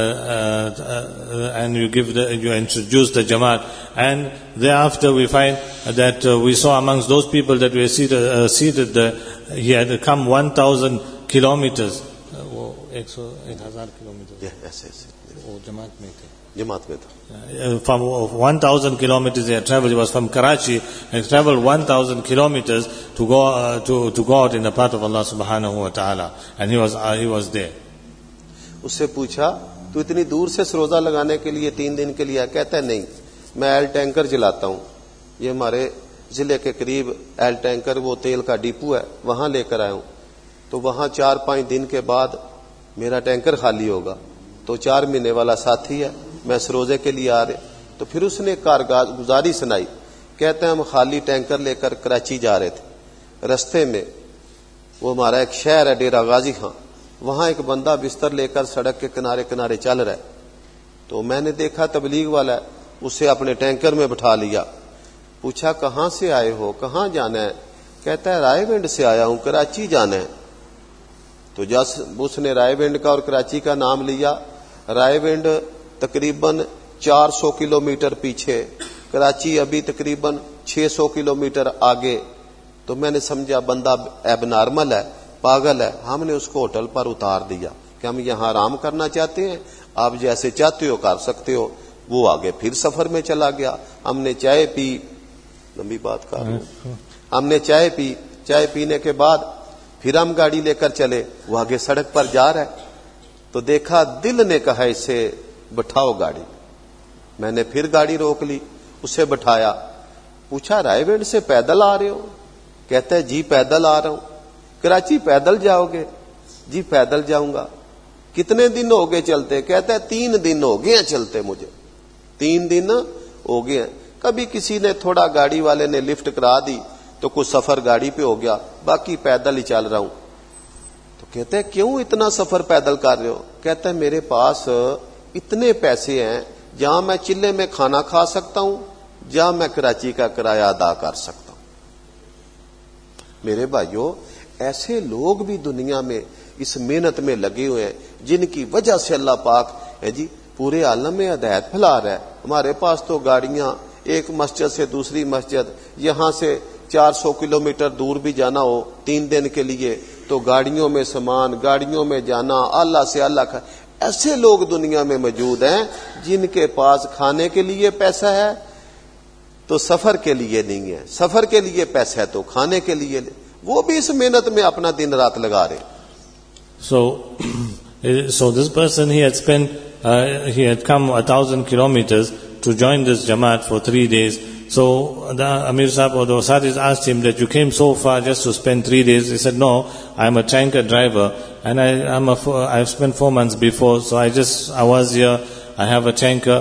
and you introduce the Jamaat. And thereafter we find that we saw amongst those people that were seated there, he had come 1,000 kilometers. 1,000 kilometers. Yes. Jamaat mein the. जमात में था। From 1,000 kilometers he had traveled. He was from Karachi and traveled 1,000 kilometers to go out in the path of Allah subhanahu wa ta'ala, and he was there. उससे पूछा, तू इतनी दूर से रोजा लगाने के लिए 3 दिन के लिए? कहता है नहीं, मैं एल टैंकर चलाता हूँ, ये हमारे जिले के करीब एल टैंकर वो तेल का डिपो है, वहां लेकर आया हूँ, तो वहां 4-5 दिन के बाद मेरा टैंकर खाली होगा, तो 4 महीने वाला साथी है, मैं इस रोजे के लिए आ रहे। तो फिर उसने कारगुजारी सुनाई, कहते हैं हम खाली टैंकर लेकर कराची जा रहे थे, रास्ते में वो हमारा एक शहर है डेरा गाजी खां, वहां एक बंदा बिस्तर लेकर सड़क के किनारे किनारे चल रहा है। तो मैंने देखा तबलीग वाला है, उसे अपने टैंकर में बिठा लिया। पूछा कहां से आए हो, कहां जाना है? कहता है रायविंड से आया हूं, कराची जाना है। तो जब उसने रायविंड का और कराची का नाम लिया, रायविंड तकरीबन 400 किलोमीटर पीछे, कराची अभी तकरीबन 600 किलोमीटर आगे। तो मैंने समझा बंदा एबनॉर्मल है, पागल है। हमने उसको होटल पर उतार दिया कि हम यहाँ आराम करना चाहते हैं, आप जैसे चाहते हो कर सकते हो। वो आगे फिर सफर में चला गया। हमने चाय पी, लंबी बात कर रहा हूं, हमने चाय पी, चाय पीने के बाद फिर हम गाड़ी लेकर चले। वो आगे सड़क पर जा रहा है तो देखा दिल ने कहा इसे बैठाओ गाड़ी। मैंने फिर गाड़ी रोक ली, उसे बैठाया। पूछा रायगढ़ से पैदल आ रहे हो? कहता है जी पैदल आ रहा हूं। कराची पैदल जाओगे? जी पैदल जाऊंगा। कितने दिन हो गए चलते? कहता है 3 दिन हो गए चलते, मुझे 3 दिन हो गए। कभी किसी ने थोड़ा गाड़ी वाले ने लिफ्ट करा दी तो कुछ सफर गाड़ी पे हो गया, बाकी पैदल ही चल रहा हूं। तो कहते हैं क्यों इतना सफर पैदल कर रहे हो? कहता है मेरे पास इतने पैसे हैं, जहां मैं चिल्ले में खाना खा सकता हूं, जहां मैं कराची का किराया अदा कर सकता हूं। मेरे भाइयों, ऐसे लोग भी दुनिया में इस मेहनत में लगे हुए हैं, जिनकी वजह से अल्लाह पाक है जी पूरे आलम में हिदायत फैला रहा है। हमारे पास तो गाड़ियां एक मस्जिद से दूसरी मस्जिद, यहां से 400 किलोमीटर दूर भी जाना हो 3 दिन के लिए, तो गाड़ियों में सामान, गाड़ियों में जाना, आला से आला खा। ऐसे लोग दुनिया में मौजूद हैं जिनके पास खाने के लिए पैसा है तो सफर के लिए नहीं है, सफर के लिए पैसा है तो खाने के लिए, वो भी इस मेहनत में अपना दिन रात लगा रहे। So this person, he had come 1,000 kilometers to join this Jamaat for 3 days. So the Amir Sahib or the Sadis asked him that you came so far just to spend 3 days. He said, no, I'm a tanker driver and I've spent 4 months before. So I was here. I have a tanker.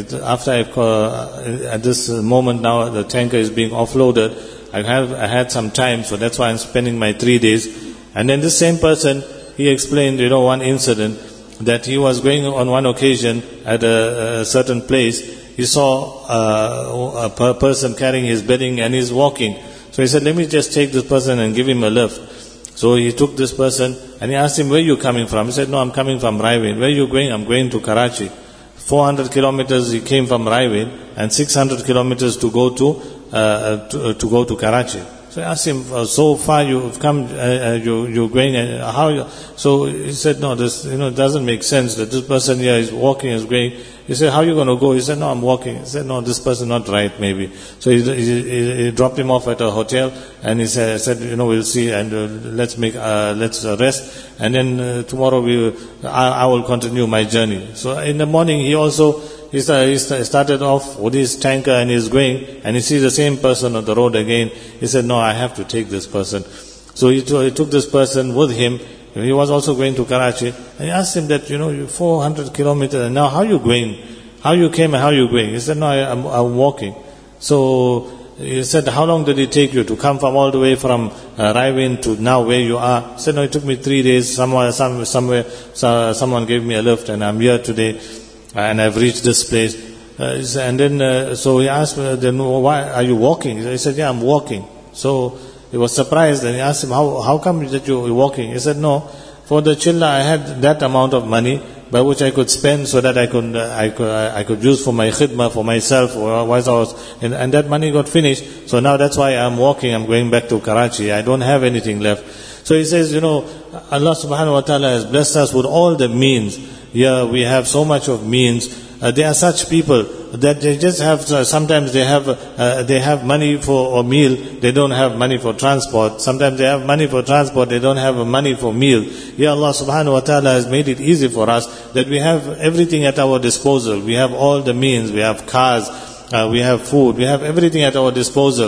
At this moment now, the tanker is being offloaded. I had some time, so that's why I'm spending my 3 days. And then this same person, he explained, one incident that he was going on one occasion at a certain place. He saw a person carrying his bedding and he's walking. So he said, let me just take this person and give him a lift. So he took this person and he asked him, where are you coming from? He said, no, I'm coming from Raivin. Where are you going? I'm going to Karachi. 400 kilometers he came from Raivin and 600 kilometers to go to Karachi. So I asked him, so far you've come, you're going, how? So he said, no, this, it doesn't make sense that this person here is walking, is going. He said, how are you going to go? He said, no, I'm walking. He said, no, this person not right, maybe. So he dropped him off at a hotel, and he said, we'll see, and let's rest, and then tomorrow I will continue my journey. So in the morning, he started off with his tanker and he's going, and he sees the same person on the road again. He said, no, I have to take this person. So he took this person with him. He was also going to Karachi. And he asked him that, you're 400 kilometers, and now how are you going? How you came and how are you going? He said, no, I'm walking. So he said, how long did it take you to come from all the way from Raivin to now where you are? He said, no, it took me 3 days. Somewhere, someone gave me a lift and I'm here today. And I've reached this place. And then, so he asked me, then why are you walking? He said, yeah, I'm walking. So he was surprised and he asked him, how come that you're walking? He said, no, for the chilla I had that amount of money by which I could spend so that I could use for my khidmah, for myself, and that money got finished. So now that's why I'm walking, I'm going back to Karachi. I don't have anything left. So he says, Allah subhanahu wa ta'ala has blessed us with all the means. Yeah, we have so much of means. There are such people that they just have, sometimes they have money for a meal, they don't have money for transport. Sometimes they have money for transport, they don't have money for meal. Yeah, Allah subhanahu wa ta'ala has made it easy for us that we have everything at our disposal. We have all the means, we have cars, we have food, we have everything at our disposal.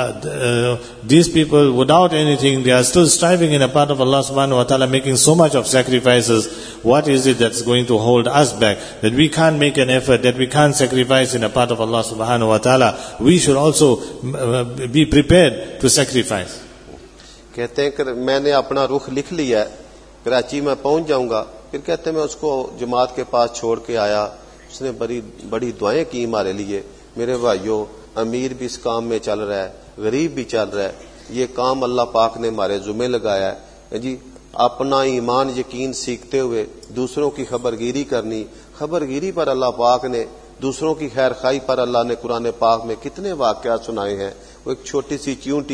These people, without anything, they are still striving in a path of Allah subhanahu wa ta'ala, making so much of sacrifices. What is it that's going to hold us back? That we can't make an effort, that we can't sacrifice in a path of Allah subhanahu wa ta'ala. We should also be prepared to sacrifice. कहते हैं कि मैंने अपना रुख लिख लिया है, कराची में पहुंच जाऊंगा. फिर कहते हैं मैं उसको जमात के पास छोड़ के आया, उसने बड़ी दुआएं की हमारे लिए. मेरे भाइयों, अमीर भी इस काम में चल रहा है, गरीब भी चल रहा है. ये काम अल्लाह पाक ने हमारे जुम्मे लगाया है जी. अपना ईमान यकीन सीखते हुए दूसरों की खबरगिरी करनी. खबरगिरी पर अल्लाह पाक ने, दूसरों की खैर खाई पर अल्लाह ने कुरान पाक में कितने वाकयात सुनाए हैं. वो एक छोटी सी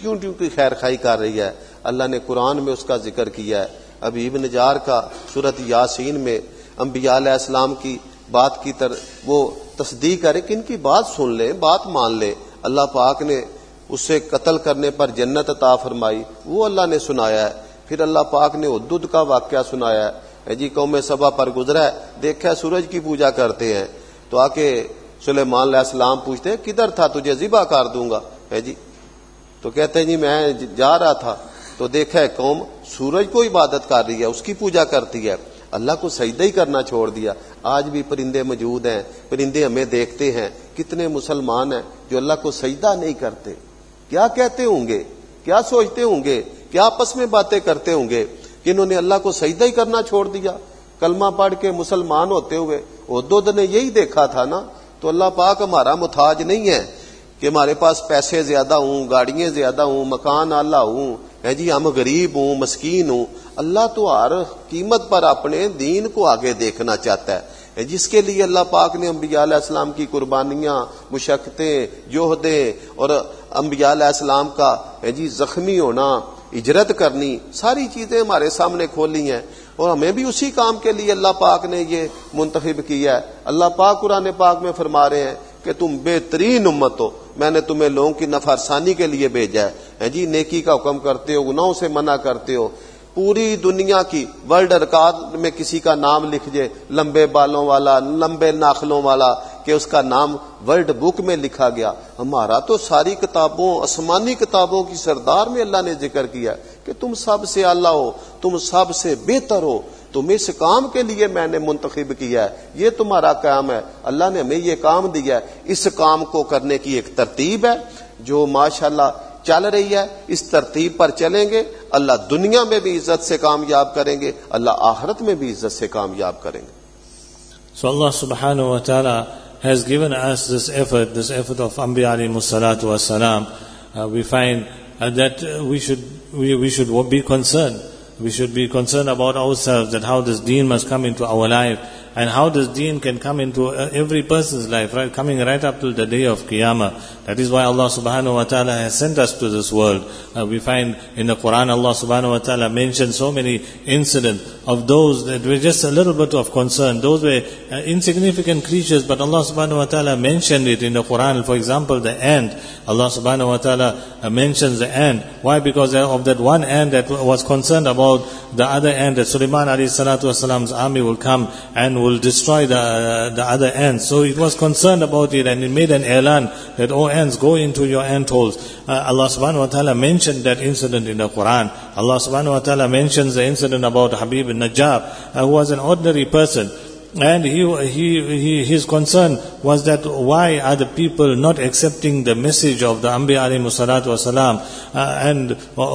ट्यूं ट्यूं की खैर खाई कर रही है। अल्लाह ने कुरान में उसका जिक्र किया है। अभी इब्न जार का सूरत यासीन में अंबिया अलैहिस्सलाम की बात की वो तस्दीक करे कि इनकी बात सुन ले, बात मान ले। अल्लाह पाक ने उससे कत्ल करने पर जन्नत अता फरमाई, वो अल्लाह ने सुनाया है। फिर अल्लाह पाक ने हुद्दुद का वाकया सुनाया है जी, कौम सबा पर गुजरा है, देखा सूरज की पूजा करते हैं तो आके सुलेमान अलैहिस्सलाम पूछते हैं किधर था, तुझे ज़िबा कर दूंगा है जी। तो कहते हैं जी मैं जा रहा था तो देखा है कौम सूरज को इबादत कर रही है, उसकी पूजा करती है, अल्लाह को सजदा ही करना छोड़ दिया। आज भी परिंदे मौजूद हैं, परिंदे हमें देखते हैं, कितने मुसलमान हैं जो अल्लाह को सजदा नहीं करते। क्या कहते होंगे, क्या सोचते होंगे, क्या आपस में बातें करते होंगे कि इन्होंने अल्लाह को सजदा ही करना छोड़ दिया। कलमा पढ़ के मुसलमान होते हुए हुद्दुद ने यही देखा था ना। तो अल्लाह पाक हमारा मुताज नहीं है कि हमारे पास पैसे ज्यादा हूं, गाड़ियां ज्यादा हूं, मकान आला हूं, है जी, हम गरीब हूं, मस्कीन हूं। अल्लाह तो हर कीमत पर अपने दीन को आगे देखना चाहता है, जिसके लिए अल्लाह पाक ने अंबिया अलैहिस्सलाम की कुर्बानियां, मुशक्कतें, जोहदें और अंबिया अलैहिस्सलाम का है जी जख्मी होना, हिजरत करनी, सारी चीजें हमारे सामने खोली हैं और हमें भी उसी काम के लिए अल्लाह पाक ने ये मुंतखब किया है। अल्लाह पाक कुरान पाक में फरमा रहे हैं कि तुम बेहतरीन उम्मत हो, मैंने तुम्हें लोगों की नफरसानी के लिए भेजा है जी। नेकी का हुक्म करते हो, गुनाहों से मना करते हो। पूरी दुनिया की वर्ल्ड रिकॉर्ड में किसी का नाम लिख जाए, लंबे बालों वाला, लंबे नाखलों वाला, कि उसका नाम वर्ल्ड बुक में लिखा गया। हमारा तो सारी किताबों, आसमानी किताबों की सरदार में अल्लाह ने जिक्र किया कि तुम सबसे आला हो, तुम सबसे बेहतर हो, तुम इस काम के लिए मैंने मुंतखब किया है, ये तुम्हारा काम है। अल्लाह ने हमें ये काम दिया है, इस काम को करने की एक तरतीब है जो माशाल्लाह चल रही है। इस तरतीब पर चलेंगे, अल्लाह दुनिया में भी इज्जत से कामयाब करेंगे, अल्लाह आखिरत में भी इज्जत से कामयाब करेंगे। So Allah subhanahu wa ta'ala has given us this effort of Anbiya alayhimus salatu was salam. We find that we should be concerned. We should be concerned about ourselves, that how this deen must come into our life and how this deen can come into every person's life, right, coming right up till the day of Qiyamah. That is why Allah subhanahu wa ta'ala has sent us to this world. We find in the Quran Allah subhanahu wa ta'ala mentioned so many incidents of those that were just a little bit of concern. Those were insignificant creatures, but Allah subhanahu wa ta'ala mentioned it in the Quran. For example, the ant. Allah subhanahu wa ta'ala mentions the ant. Why? Because of that one ant that was concerned about the other ant, that Sulaiman alayhi salatu wasalam's army will come and will destroy the other ants. So it was concerned about it, and it made an elan that, oh ants, go into your ant holes. Allah subhanahu wa ta'ala mentioned that incident in the Quran. Allah subhanahu wa ta'ala mentions the incident about Habib al-Najjar, who was an ordinary person. And his concern was that why are the people not accepting the message of the Anbiya alayhi salatu wasalam, and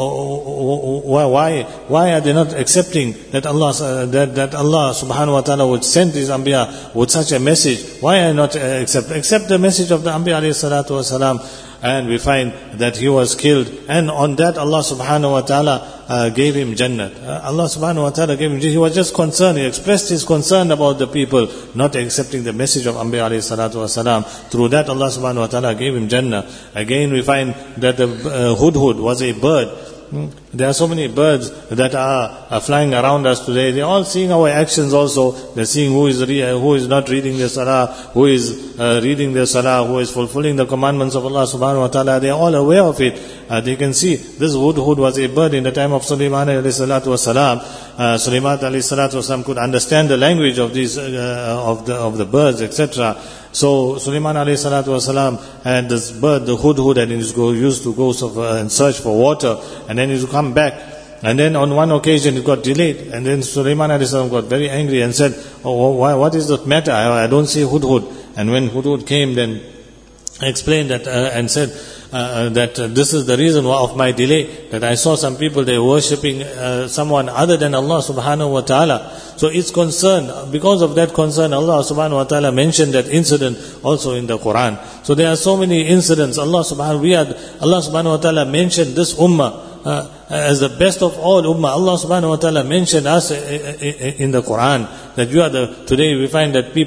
why are they not accepting that Allah subhanahu wa ta'ala would send these Anbiya with such a message? Why are not accept the message of the Anbiya alayhi salatu wasalam? And we find that he was killed, and on that Allah subhanahu wa ta'ala gave him Jannah. Allah subhanahu wa ta'ala gave him, he was just concerned, he expressed his concern about the people not accepting the message of Anbiya alayhi salatu wasalam. Through that Allah subhanahu wa ta'ala gave him Jannah. Again we find that the hudhud was a bird. There are so many birds that are flying around us today. They are all seeing our actions also. They are seeing who is not reading their salah, who is reading their salah, who is fulfilling the commandments of Allah subhanahu wa ta'ala. They are all aware of it. They can see this hudhud was a bird in the time of Sulaiman alayhi salatu wasalam. Sulaiman alayhi salatu wasalam could understand the language of these of the birds, etc. So Sulaiman alayhi salatu wasalam had this bird, the hudhud, and he used to go and search for water, and then he used to come back. And then on one occasion it got delayed, and then Sulaiman alayhi salam got very angry and said, what is the matter? I don't see hudhud. And when hudhud came, then explained that and said that this is the reason of my delay, that I saw some people, they were worshipping someone other than Allah subhanahu wa ta'ala. So it's concern, because of that concern, Allah subhanahu wa ta'ala mentioned that incident also in the Quran. So there are so many incidents. Allah subhanahu wa ta'ala mentioned this ummah as the best of all ummah. Allah subhanahu wa ta'ala mentioned us in the Quran, that today we find that people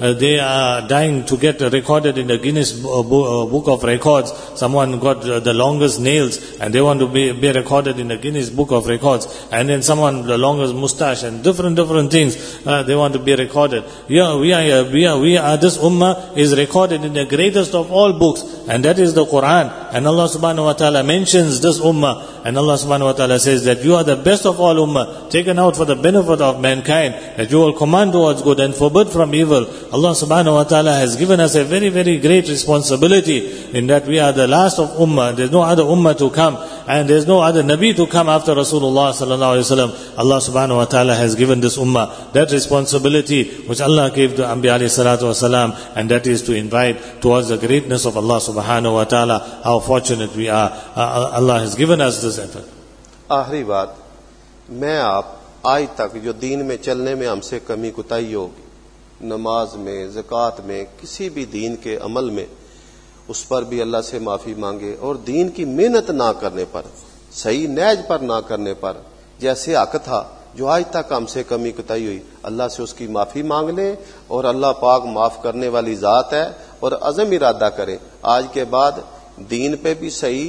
they are dying to get recorded in the Guinness Book of Records. Someone got the longest nails and they want to be recorded in the Guinness Book of Records. And then someone the longest mustache and different things they want to be recorded. Yeah, we are this ummah is recorded in the greatest of all books, and that is the Quran. And Allah subhanahu wa ta'ala mentions this ummah, and Allah subhanahu wa ta'ala says that you are the best of all ummah, taken out for the benefit of mankind, that you will command towards good and forbid from evil. Allah subhanahu wa ta'ala has given us a very, very great responsibility in that we are the last of ummah. There's no other ummah to come, and there's no other Nabi to come after Rasulullah sallallahu alaihi wasallam. Allah subhanahu wa ta'ala has given this ummah that responsibility which Allah gave to Anbiya alayhi salatu wasalam, and that is to invite towards the greatness of Allah subhanahu wa ta'ala. How fortunate we are. Allah has given us this effort. आखिरी बात, मैं आप आज तक जो दीन में चलने में हमसे कमी कुताही होगी, नमाज में, ज़कात में, किसी भी दीन के अमल में, उस पर भी अल्लाह से माफ़ी मांगे, और दीन की मेहनत ना करने पर, सही नहज पर ना करने पर, जैसे हक था जो आज तक हमसे कमी कुताही हुई, अल्लाह से उसकी माफ़ी मांग लें, और अल्लाह पाक माफ़ करने वाली ज़ात है, और अज़म इरादा करें आज के बाद दीन पे भी सही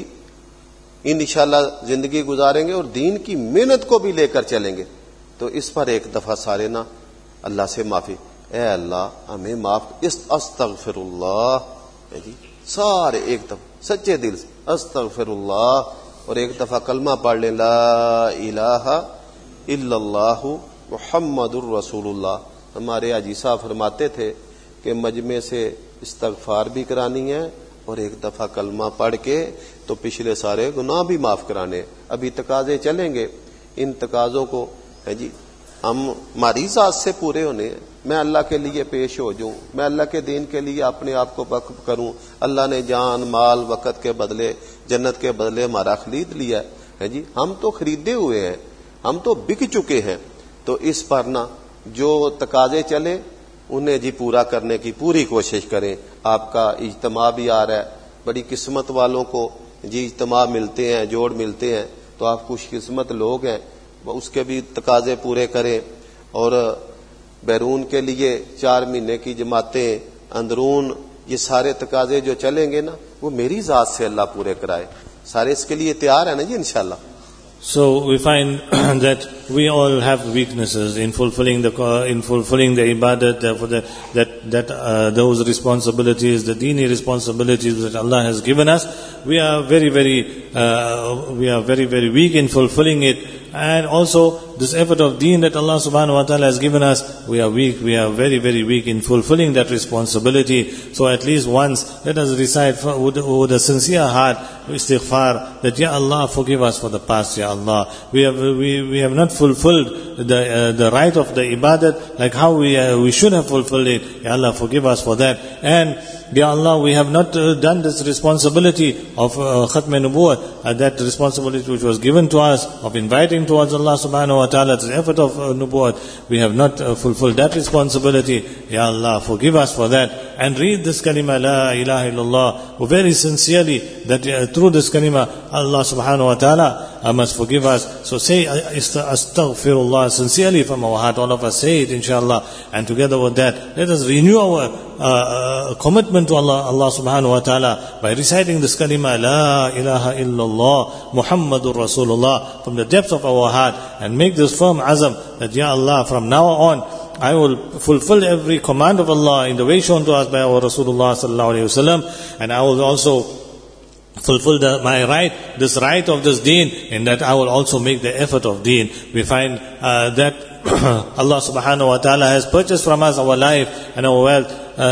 इंशाअल्लाह जिंदगी गुजारेंगे और दीन की मेहनत को भी लेकर चलेंगे। तो इस पर एक दफा सारे ना अल्लाह से माफी, ए अल्लाह हमें माफ, इस अस्तगफिरुल्लाह जी सारे एक दफा सच्चे दिल से अस्तगफिरुल्लाह, और एक दफा कलमा पढ़ लें ला इलाहा इल्लल्लाहु मुहम्मदुर रसूलुल्लाह। हमारे हाजी साहब फरमाते थे कि मजमे से इस्तगफार भी करानी है और एक दफा कलमा पढ़ के तो पिछले सारे गुनाह भी माफ कराने। अभी तकाजे चलेंगे, इन तकाजों को है जी हम हमारी जात से पूरे होने हैं। मैं अल्लाह के लिए पेश हो जाऊं, मैं अल्लाह के दीन के लिए अपने आप को वक्फ करूं। अल्लाह ने जान माल वक़्त के बदले, जन्नत के बदले हमारा खरीद लिया है जी, हम तो खरीदे हुए हैं, हम तो बिक चुके हैं। तो इस पर ना जो तकाजे चले उन्हें जी पूरा करने की पूरी कोशिश करें। आपका इज्तिमा भी आ रहा है, बड़ी किस्मत वालों को जी इज्तिमा मिलते हैं, जोड़ मिलते हैं, तो आप खुशकिस्मत लोग हैं, उसके भी तकाजे पूरे करें। और बैरून के लिए 4 महीने की जमातें, अंदरून, ये सारे तकाजे जो चलेंगे ना वो मेरी जात से अल्लाह पूरे कराए। सारे इसके लिए तैयार है ना जी इंशाल्लाह। So we find that we all have weaknesses in fulfilling the ibadat, therefore those responsibilities, the dini responsibilities that Allah has given us, we are very weak in fulfilling it. And also this effort of deen that Allah subhanahu wa ta'ala has given us, we are weak, we are very weak in fulfilling that responsibility. So at least once let us recite with a sincere heart istighfar that Ya Allah forgive us for the past, Ya Allah. We have not fulfilled the right of the ibadat like how we should have fulfilled it. Ya Allah forgive us for that. And Ya Allah, we have not done this responsibility of Khatm Nubuwwat, that responsibility which was given to us of inviting towards Allah subhanahu wa ta'ala, the effort of Nubuwwat. We have not fulfilled that responsibility. Ya Allah, forgive us for that. And read this kalima, La ilaha illallah, very sincerely, that through this kalima, Allah subhanahu wa ta'ala must forgive us. So say astaghfirullah sincerely from our heart. All of us say it inshallah. And together with that, let us renew our commitment to Allah subhanahu wa ta'ala by reciting this kalima, La ilaha illallah Muhammadur Rasulullah, from the depths of our heart, and make this firm azam that Ya Allah, from now on I will fulfill every command of Allah in the way shown to us by our Rasulullah sallallahu alaihi wasallam, and I will also fulfill this right of this deen, in that I will also make the effort of deen. We find that Allah subhanahu wa ta'ala has purchased from us our life and our wealth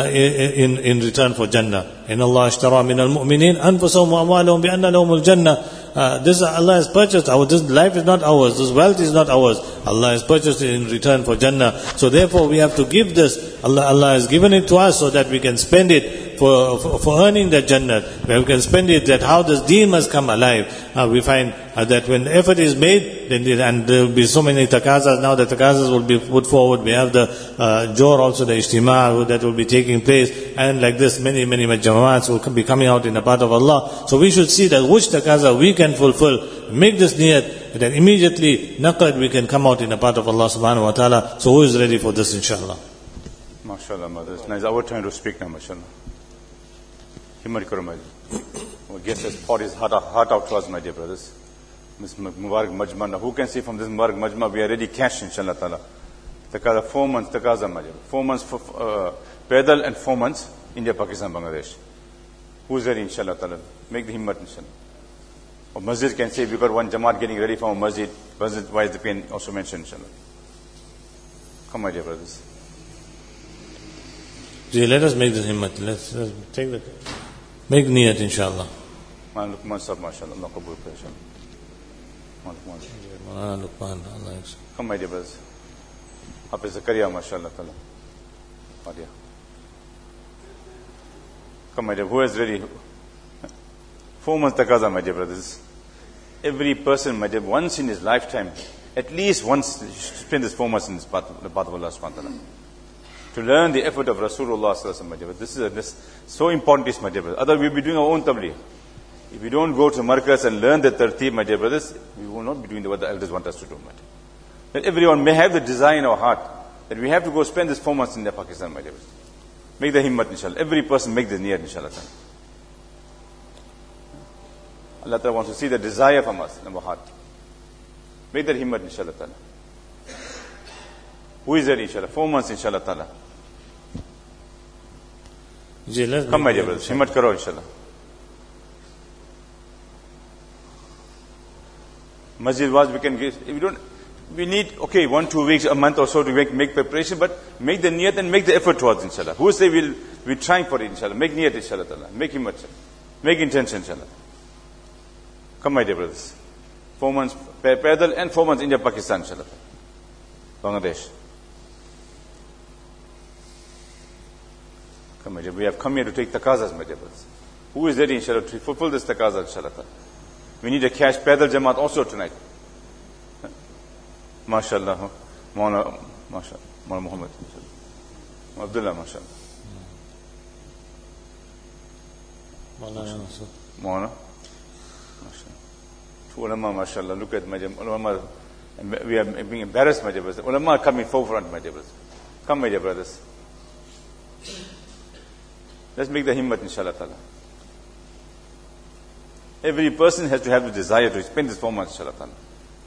in return for Jannah. Inna Allah ashtara min al-mu'minin anfusahum wa amwalahum bi anna lahumul Jannah. This Allah has purchased. This life is not ours. This wealth is not ours. Allah has purchased it in return for Jannah. So therefore we have to give this. Allah has given it to us so that we can spend it for earning that Jannah. We can spend it that how this deen must come alive. We find that when the effort is made, and there will be so many takazas now, the takazas will be put forward. We have the Jor also, the Ijtima that will be taking place, and like this many jama'ats will be coming out in the path of Allah. So we should see that which takaza we can fulfill, make this niyat, that immediately naqad we can come out in the path of Allah subhanahu wa ta'ala. So who is ready for this inshallah? MashaAllah, mother. It's nice. Our turn to speak now, MashaAllah. Himmat karo, my dear. Our guest has poured his heart out to us, my dear brothers. This Mubarak Majma. Now, who can see from this Mubarak Majma, we are ready cash, inshallah ta'ala. Taqaza 4 months, Taqaza, my dear. 4 months for Pedal and 4 months, India, Pakistan, Bangladesh. Who is ready, inshallah ta'ala? Make the himmat, inshallah. Or masjid can say, we got one Jamaat getting ready for a masjid. Masjid-wise, the can also mention, inshallah. Come, my dear brothers. Let us make the himmat. Let's take the... Make niyat, inshallah. Lukman sahab, mashallah. Allah kabul kare, inshallah. Lukman. Come, my dear brothers. Hafiz Zakaria, mashallah ta'ala. Fatiha. Come, my dear. Who is ready? 4 months taqaza, my dear brothers. Every person, my dear, once in his lifetime, at least once, spend this 4 months in the path of Allah subhanahu wa ta'ala. To learn the effort of Rasulullah sallallahu alaihi wasallam, my dear brothers. This is so important, this, my dear brothers. Otherwise, we'll be doing our own tabligh. If we don't go to markas and learn the tartib, my dear brothers, we will not be doing what the elders want us to do, my dear. That everyone may have the desire in our heart that we have to go spend this 4 months in Pakistan, my dear brothers. Make the himmat, inshallah. Every person make the niyat, inshallah. Allah Ta'ala wants to see the desire from us in our heart. Make that himmat, inshallah ta'ala. Who is there, inshallah? 4 months, inshallah ta'ala. Come, my dear brothers. Himmat karo, inshallah. Masjid was, we can give, if we don't, we need, 1, 2 weeks, a month or so to make preparation, but make the niyat and make the effort towards, inshallah. Who say we're trying for it, inshallah. Make niyat, inshallah ta'ala. Make himmat, make intention, inshallah. Come, my dear brothers. 4 months Pedal and 4 months India, Pakistan, inshallah. Bangladesh. Come, my dear. We have come here to take taqazas, my dear brothers. Who is ready, inshallah, to fulfill this taqaza, inshallah. We need a cash Pedal Jamaat also tonight. MashaAllah. Maulana, MashaAllah. Maulana Muhammad. Abdullah, MashaAllah. Maulana. Ulama, mashallah, look at my dear ulama. We are being embarrassed, my dear brothers. Ulama are coming forefront, my dear brothers. Come, my dear brothers. Let's make the himmat, inshallah ta'ala. Every person has to have the desire to spend this 4 months, inshallah ta'ala.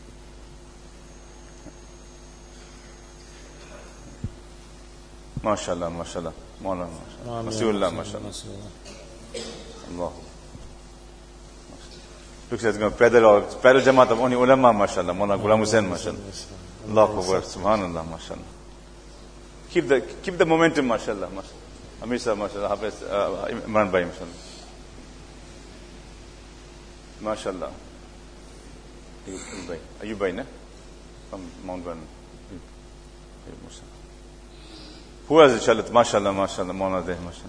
MashaAllah, mashallah. Maulana, mashallah. Rasulullah, mashallah. Allah. Looks like it's going to pedal Jamaat of only ulama, mashallah. Maulana Ghulam Hussain, mashallah. Allahu Akbar, subhanallah, mashallah. Keep the momentum, mashallah. Amir sahab, mashallah. Hafiz Imran Bhai, mashallah. MashaAllah. Ayub Bhai, na? From Mount Vernon. Who else, inshallah? MashaAllah, mashallah. Maulana Deh, mashallah.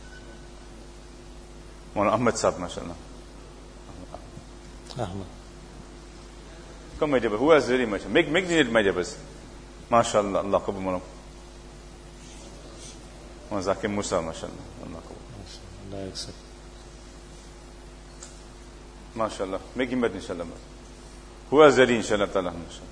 Maulana Ahmed sahab, mashallah. Ahmed. Come, my dear, who has really much? Make the need, my dear. MashaAllah, Allah kabul malam. Zakir Musa, mashallah. Allah kabul. Allah accept. MashaAllah. Make him better, inshallah. Who has ready, inshallah ta'ala, mashallah.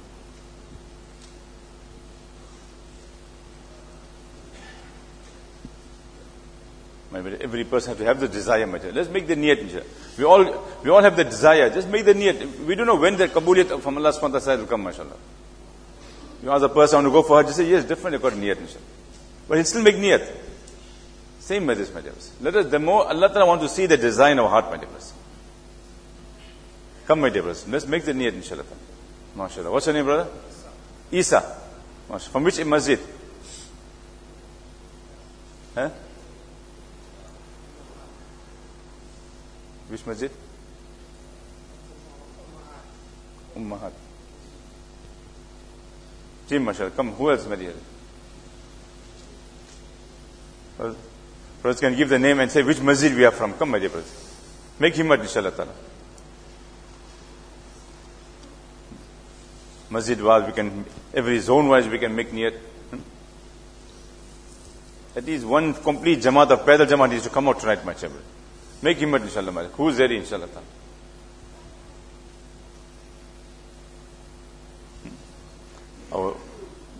Every person has to have the desire, my dear. Let's make the niyat, inshallah. We all have the desire. Just make the niyat. We don't know when the kabuliyat from Allah subhanahu wa ta'ala will come, mashallah. You ask a person to go for Hajj, just say, yes, definitely got niyat, inshallah. But he'll still make niyat. Same with this, my dear. The more Allah ta'ala wants to see the desire in our heart, my dear. Come, my dear brothers. Let's make the niyat, inshallah. MashaAllah. What's your name, brother? Isa. From which masjid? Huh? Which masjid? Ummahat. Team, mashallah. Come, who else, my dear? Brothers can give the name and say which masjid we are from. Come, my dear brothers. Make himmat, inshallah ta'ala. Masjid wise, we can, every zone wise, we can make niyat. At least one complete Jamaat of Pedal Jamaat needs to come out tonight, my children. Make himmat, inshallah. Who's ready, inshallah?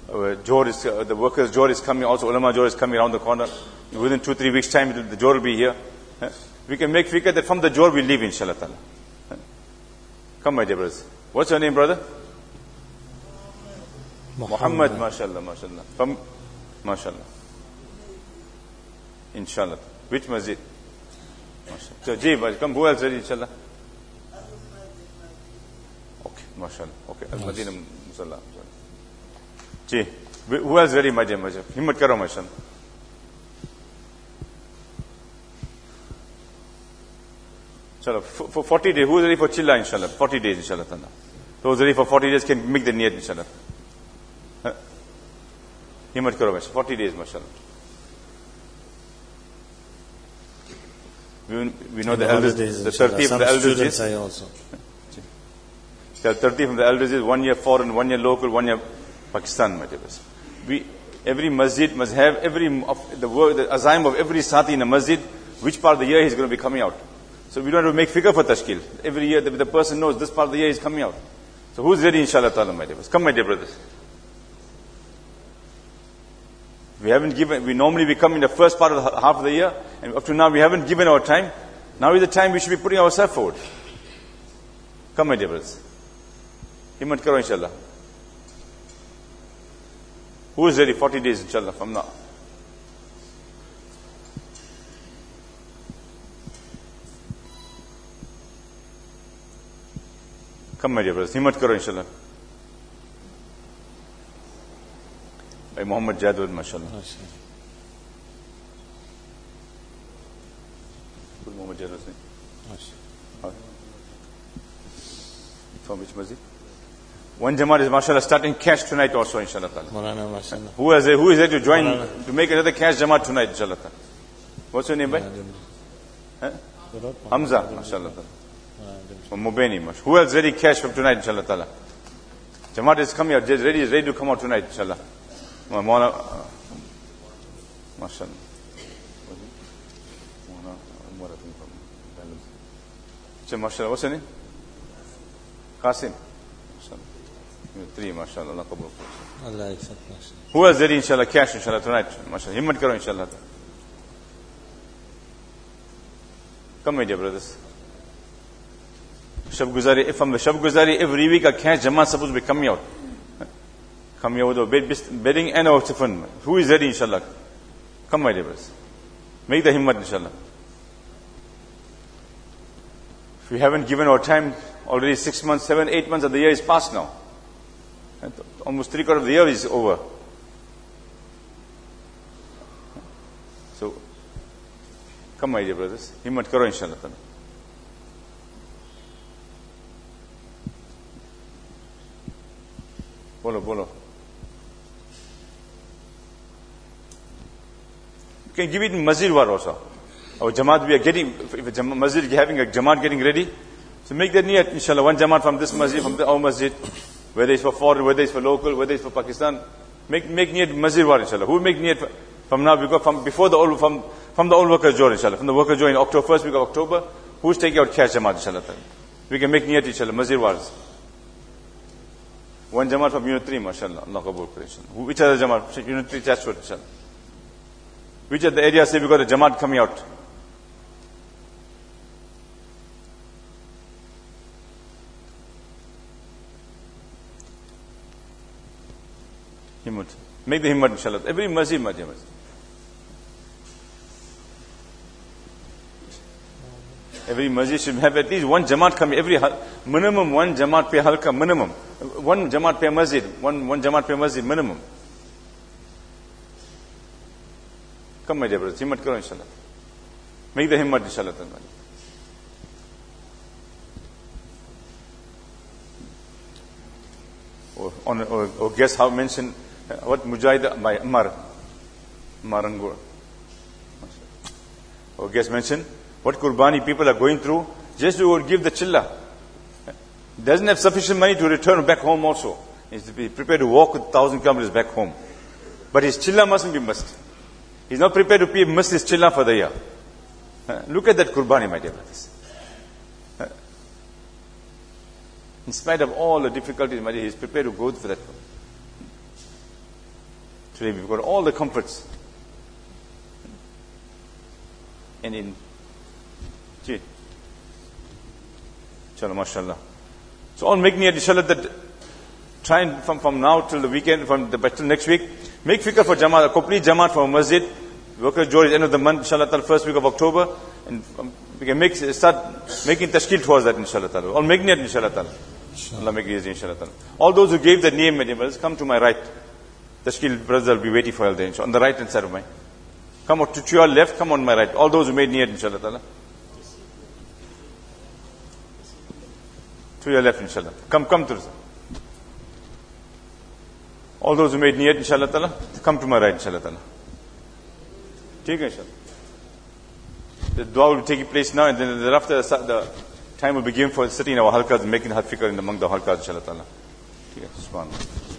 Johor is, the workers' Johor is coming, also ulama Johor is coming around the corner. Within 2-3 weeks' time, the Johor will be here. We can make fikr that from the Johor we leave, inshallah ta'ala. Come, my dear brothers. What's your name, brother? Muhammad, mashallah, mashallah. From, mashallah. Inshallah. Which masjid? Mashallah. So, Jee, come, who else ready, inshallah? Okay, mashallah. Okay, Al-Madinah Musalla. Jee, who else ready, my dear, mashallah? Himmat karo, mashallah. Inshallah, for 40 days, who is ready for chilla, inshallah? 40 days, inshallah. Those ready for 40 days can make the niyat, inshallah. Himmat karo, mashallah. 40 days, mashallah. We know the elders, the 30 from the elders is. Also. The 30 from the elders is 1 year foreign, 1 year local, 1 year Pakistan, my dear. Every masjid must have the azaim of every sati in a masjid, which part of the year he's going to be coming out. So we don't have to make figure for tashkil. Every year the person knows this part of the year is coming out. So who's ready, inshallah ta'ala, my dear brothers? Come, my dear brothers. We normally come in the first part of half of the year, and up to now we haven't given our time. Now is the time we should be putting ourselves forward. Come, my dear brothers. Himmat karo, inshallah. Who is ready? 40 days, inshallah, from now. Come, my dear brothers. Himmat karo, inshallah. By Muhammad Jadwal, mashallah. Good Muhammad Jadwal's name. From which masjid? One Jamaat is, mashallah, starting cash tonight also, inshallah. Who is there to join, to make another cash Jamaat tonight, inshallah. What's your name, bhai? Hamza, mashallah. Mubeni, mashallah. Who else ready cash from tonight, inshallah ta'ala? Jamaat is coming out, is ready to come out tonight, inshallah. Mashallah. Mashallah, what's your name? Qasim. 3, mashallah. Allah kabul. Allah accept, mashallah. Who else ready, inshallah, cash, inshallah, tonight? Mashallah. Himmat karo, inshallah. Come, my dear brothers. Shab Guzari, from the Shab Guzari, every week a cash Jamaat supposed to be coming out. Coming out with bedding and our tifan. Who is ready, inshallah? Come, my dear brothers. Make the himmat, inshallah. If we haven't given our time, already 6 months, 7, 8 months of the year is past now. Almost 3/4 of the year is over. So, come, my dear brothers. Himmat karo, inshallah. Bolo. You can give it in masjid war also. Our Jamaat, we are getting, if a masjid is having a Jamaat getting ready, so make that niyat, inshallah, one Jamaat from this masjid, from our masjid, whether it's for foreign, whether it's for local, whether it's for Pakistan, make niyat masjid war, inshallah. Who will make niyat from now, because from before the old, from the old workers join, inshallah, from the workers join October, first week of October, who's taking out cash Jamaat, inshallah. We can make niyat, inshallah, masjid wars. One Jamaat from Unit 3, mashallah. Allah kabul kare, inshallah. Which other Jamaat? Unit 3, Chatswood, inshallah. Which are the areas say we got a Jamaat coming out? Himmat. Make the himmat, inshallah. Every masjid, my dear masjid. Every masjid should have at least one Jamaat coming. Minimum one Jamaat pe halka, minimum. One Jamaat pe masjid. One Jamaat pe masjid, minimum. Come, my dear brothers. Himmat karo, inshallah. Make the himmat, inshallah. Or guess how mentioned what Mujahid by Marangur. Or guess mentioned what Qurbani people are going through just to give the chilla. Doesn't have sufficient money to return back home also. He's prepared to walk 1,000 kilometers back home. But his chilla mustn't be missed. He's not prepared to miss his chilla for the year. Look at that Qurbani, my dear brothers. In spite of all the difficulties, my dear, he's prepared to go for that. Today we've got all the comforts. And in inshallah, mashallah. So all make niyat, inshallah, that try and from now till the weekend, till next week, make fikr for Jamaat, a complete Jamaat for a masjid. Work at the end of the month, inshallah, first week of October. And we can start making tashkil towards that, inshallah. All make niyat, inshallah. Allah make it easy, inshallah. All those who gave the name, brothers, come to my right. Tashkil brothers will be waiting for you there, inshallah. On the right hand side of mine. Come on, to your left, come on my right. All those who made niyat, inshallah. To your left, inshallah. Come to this. All those who made niyat, inshallah, come to my right, inshallah. Take it, inshallah. The dua will take place now, and then thereafter the time will be given for sitting in our halqas and making fikr among the halqas, inshallah. Subhanallah.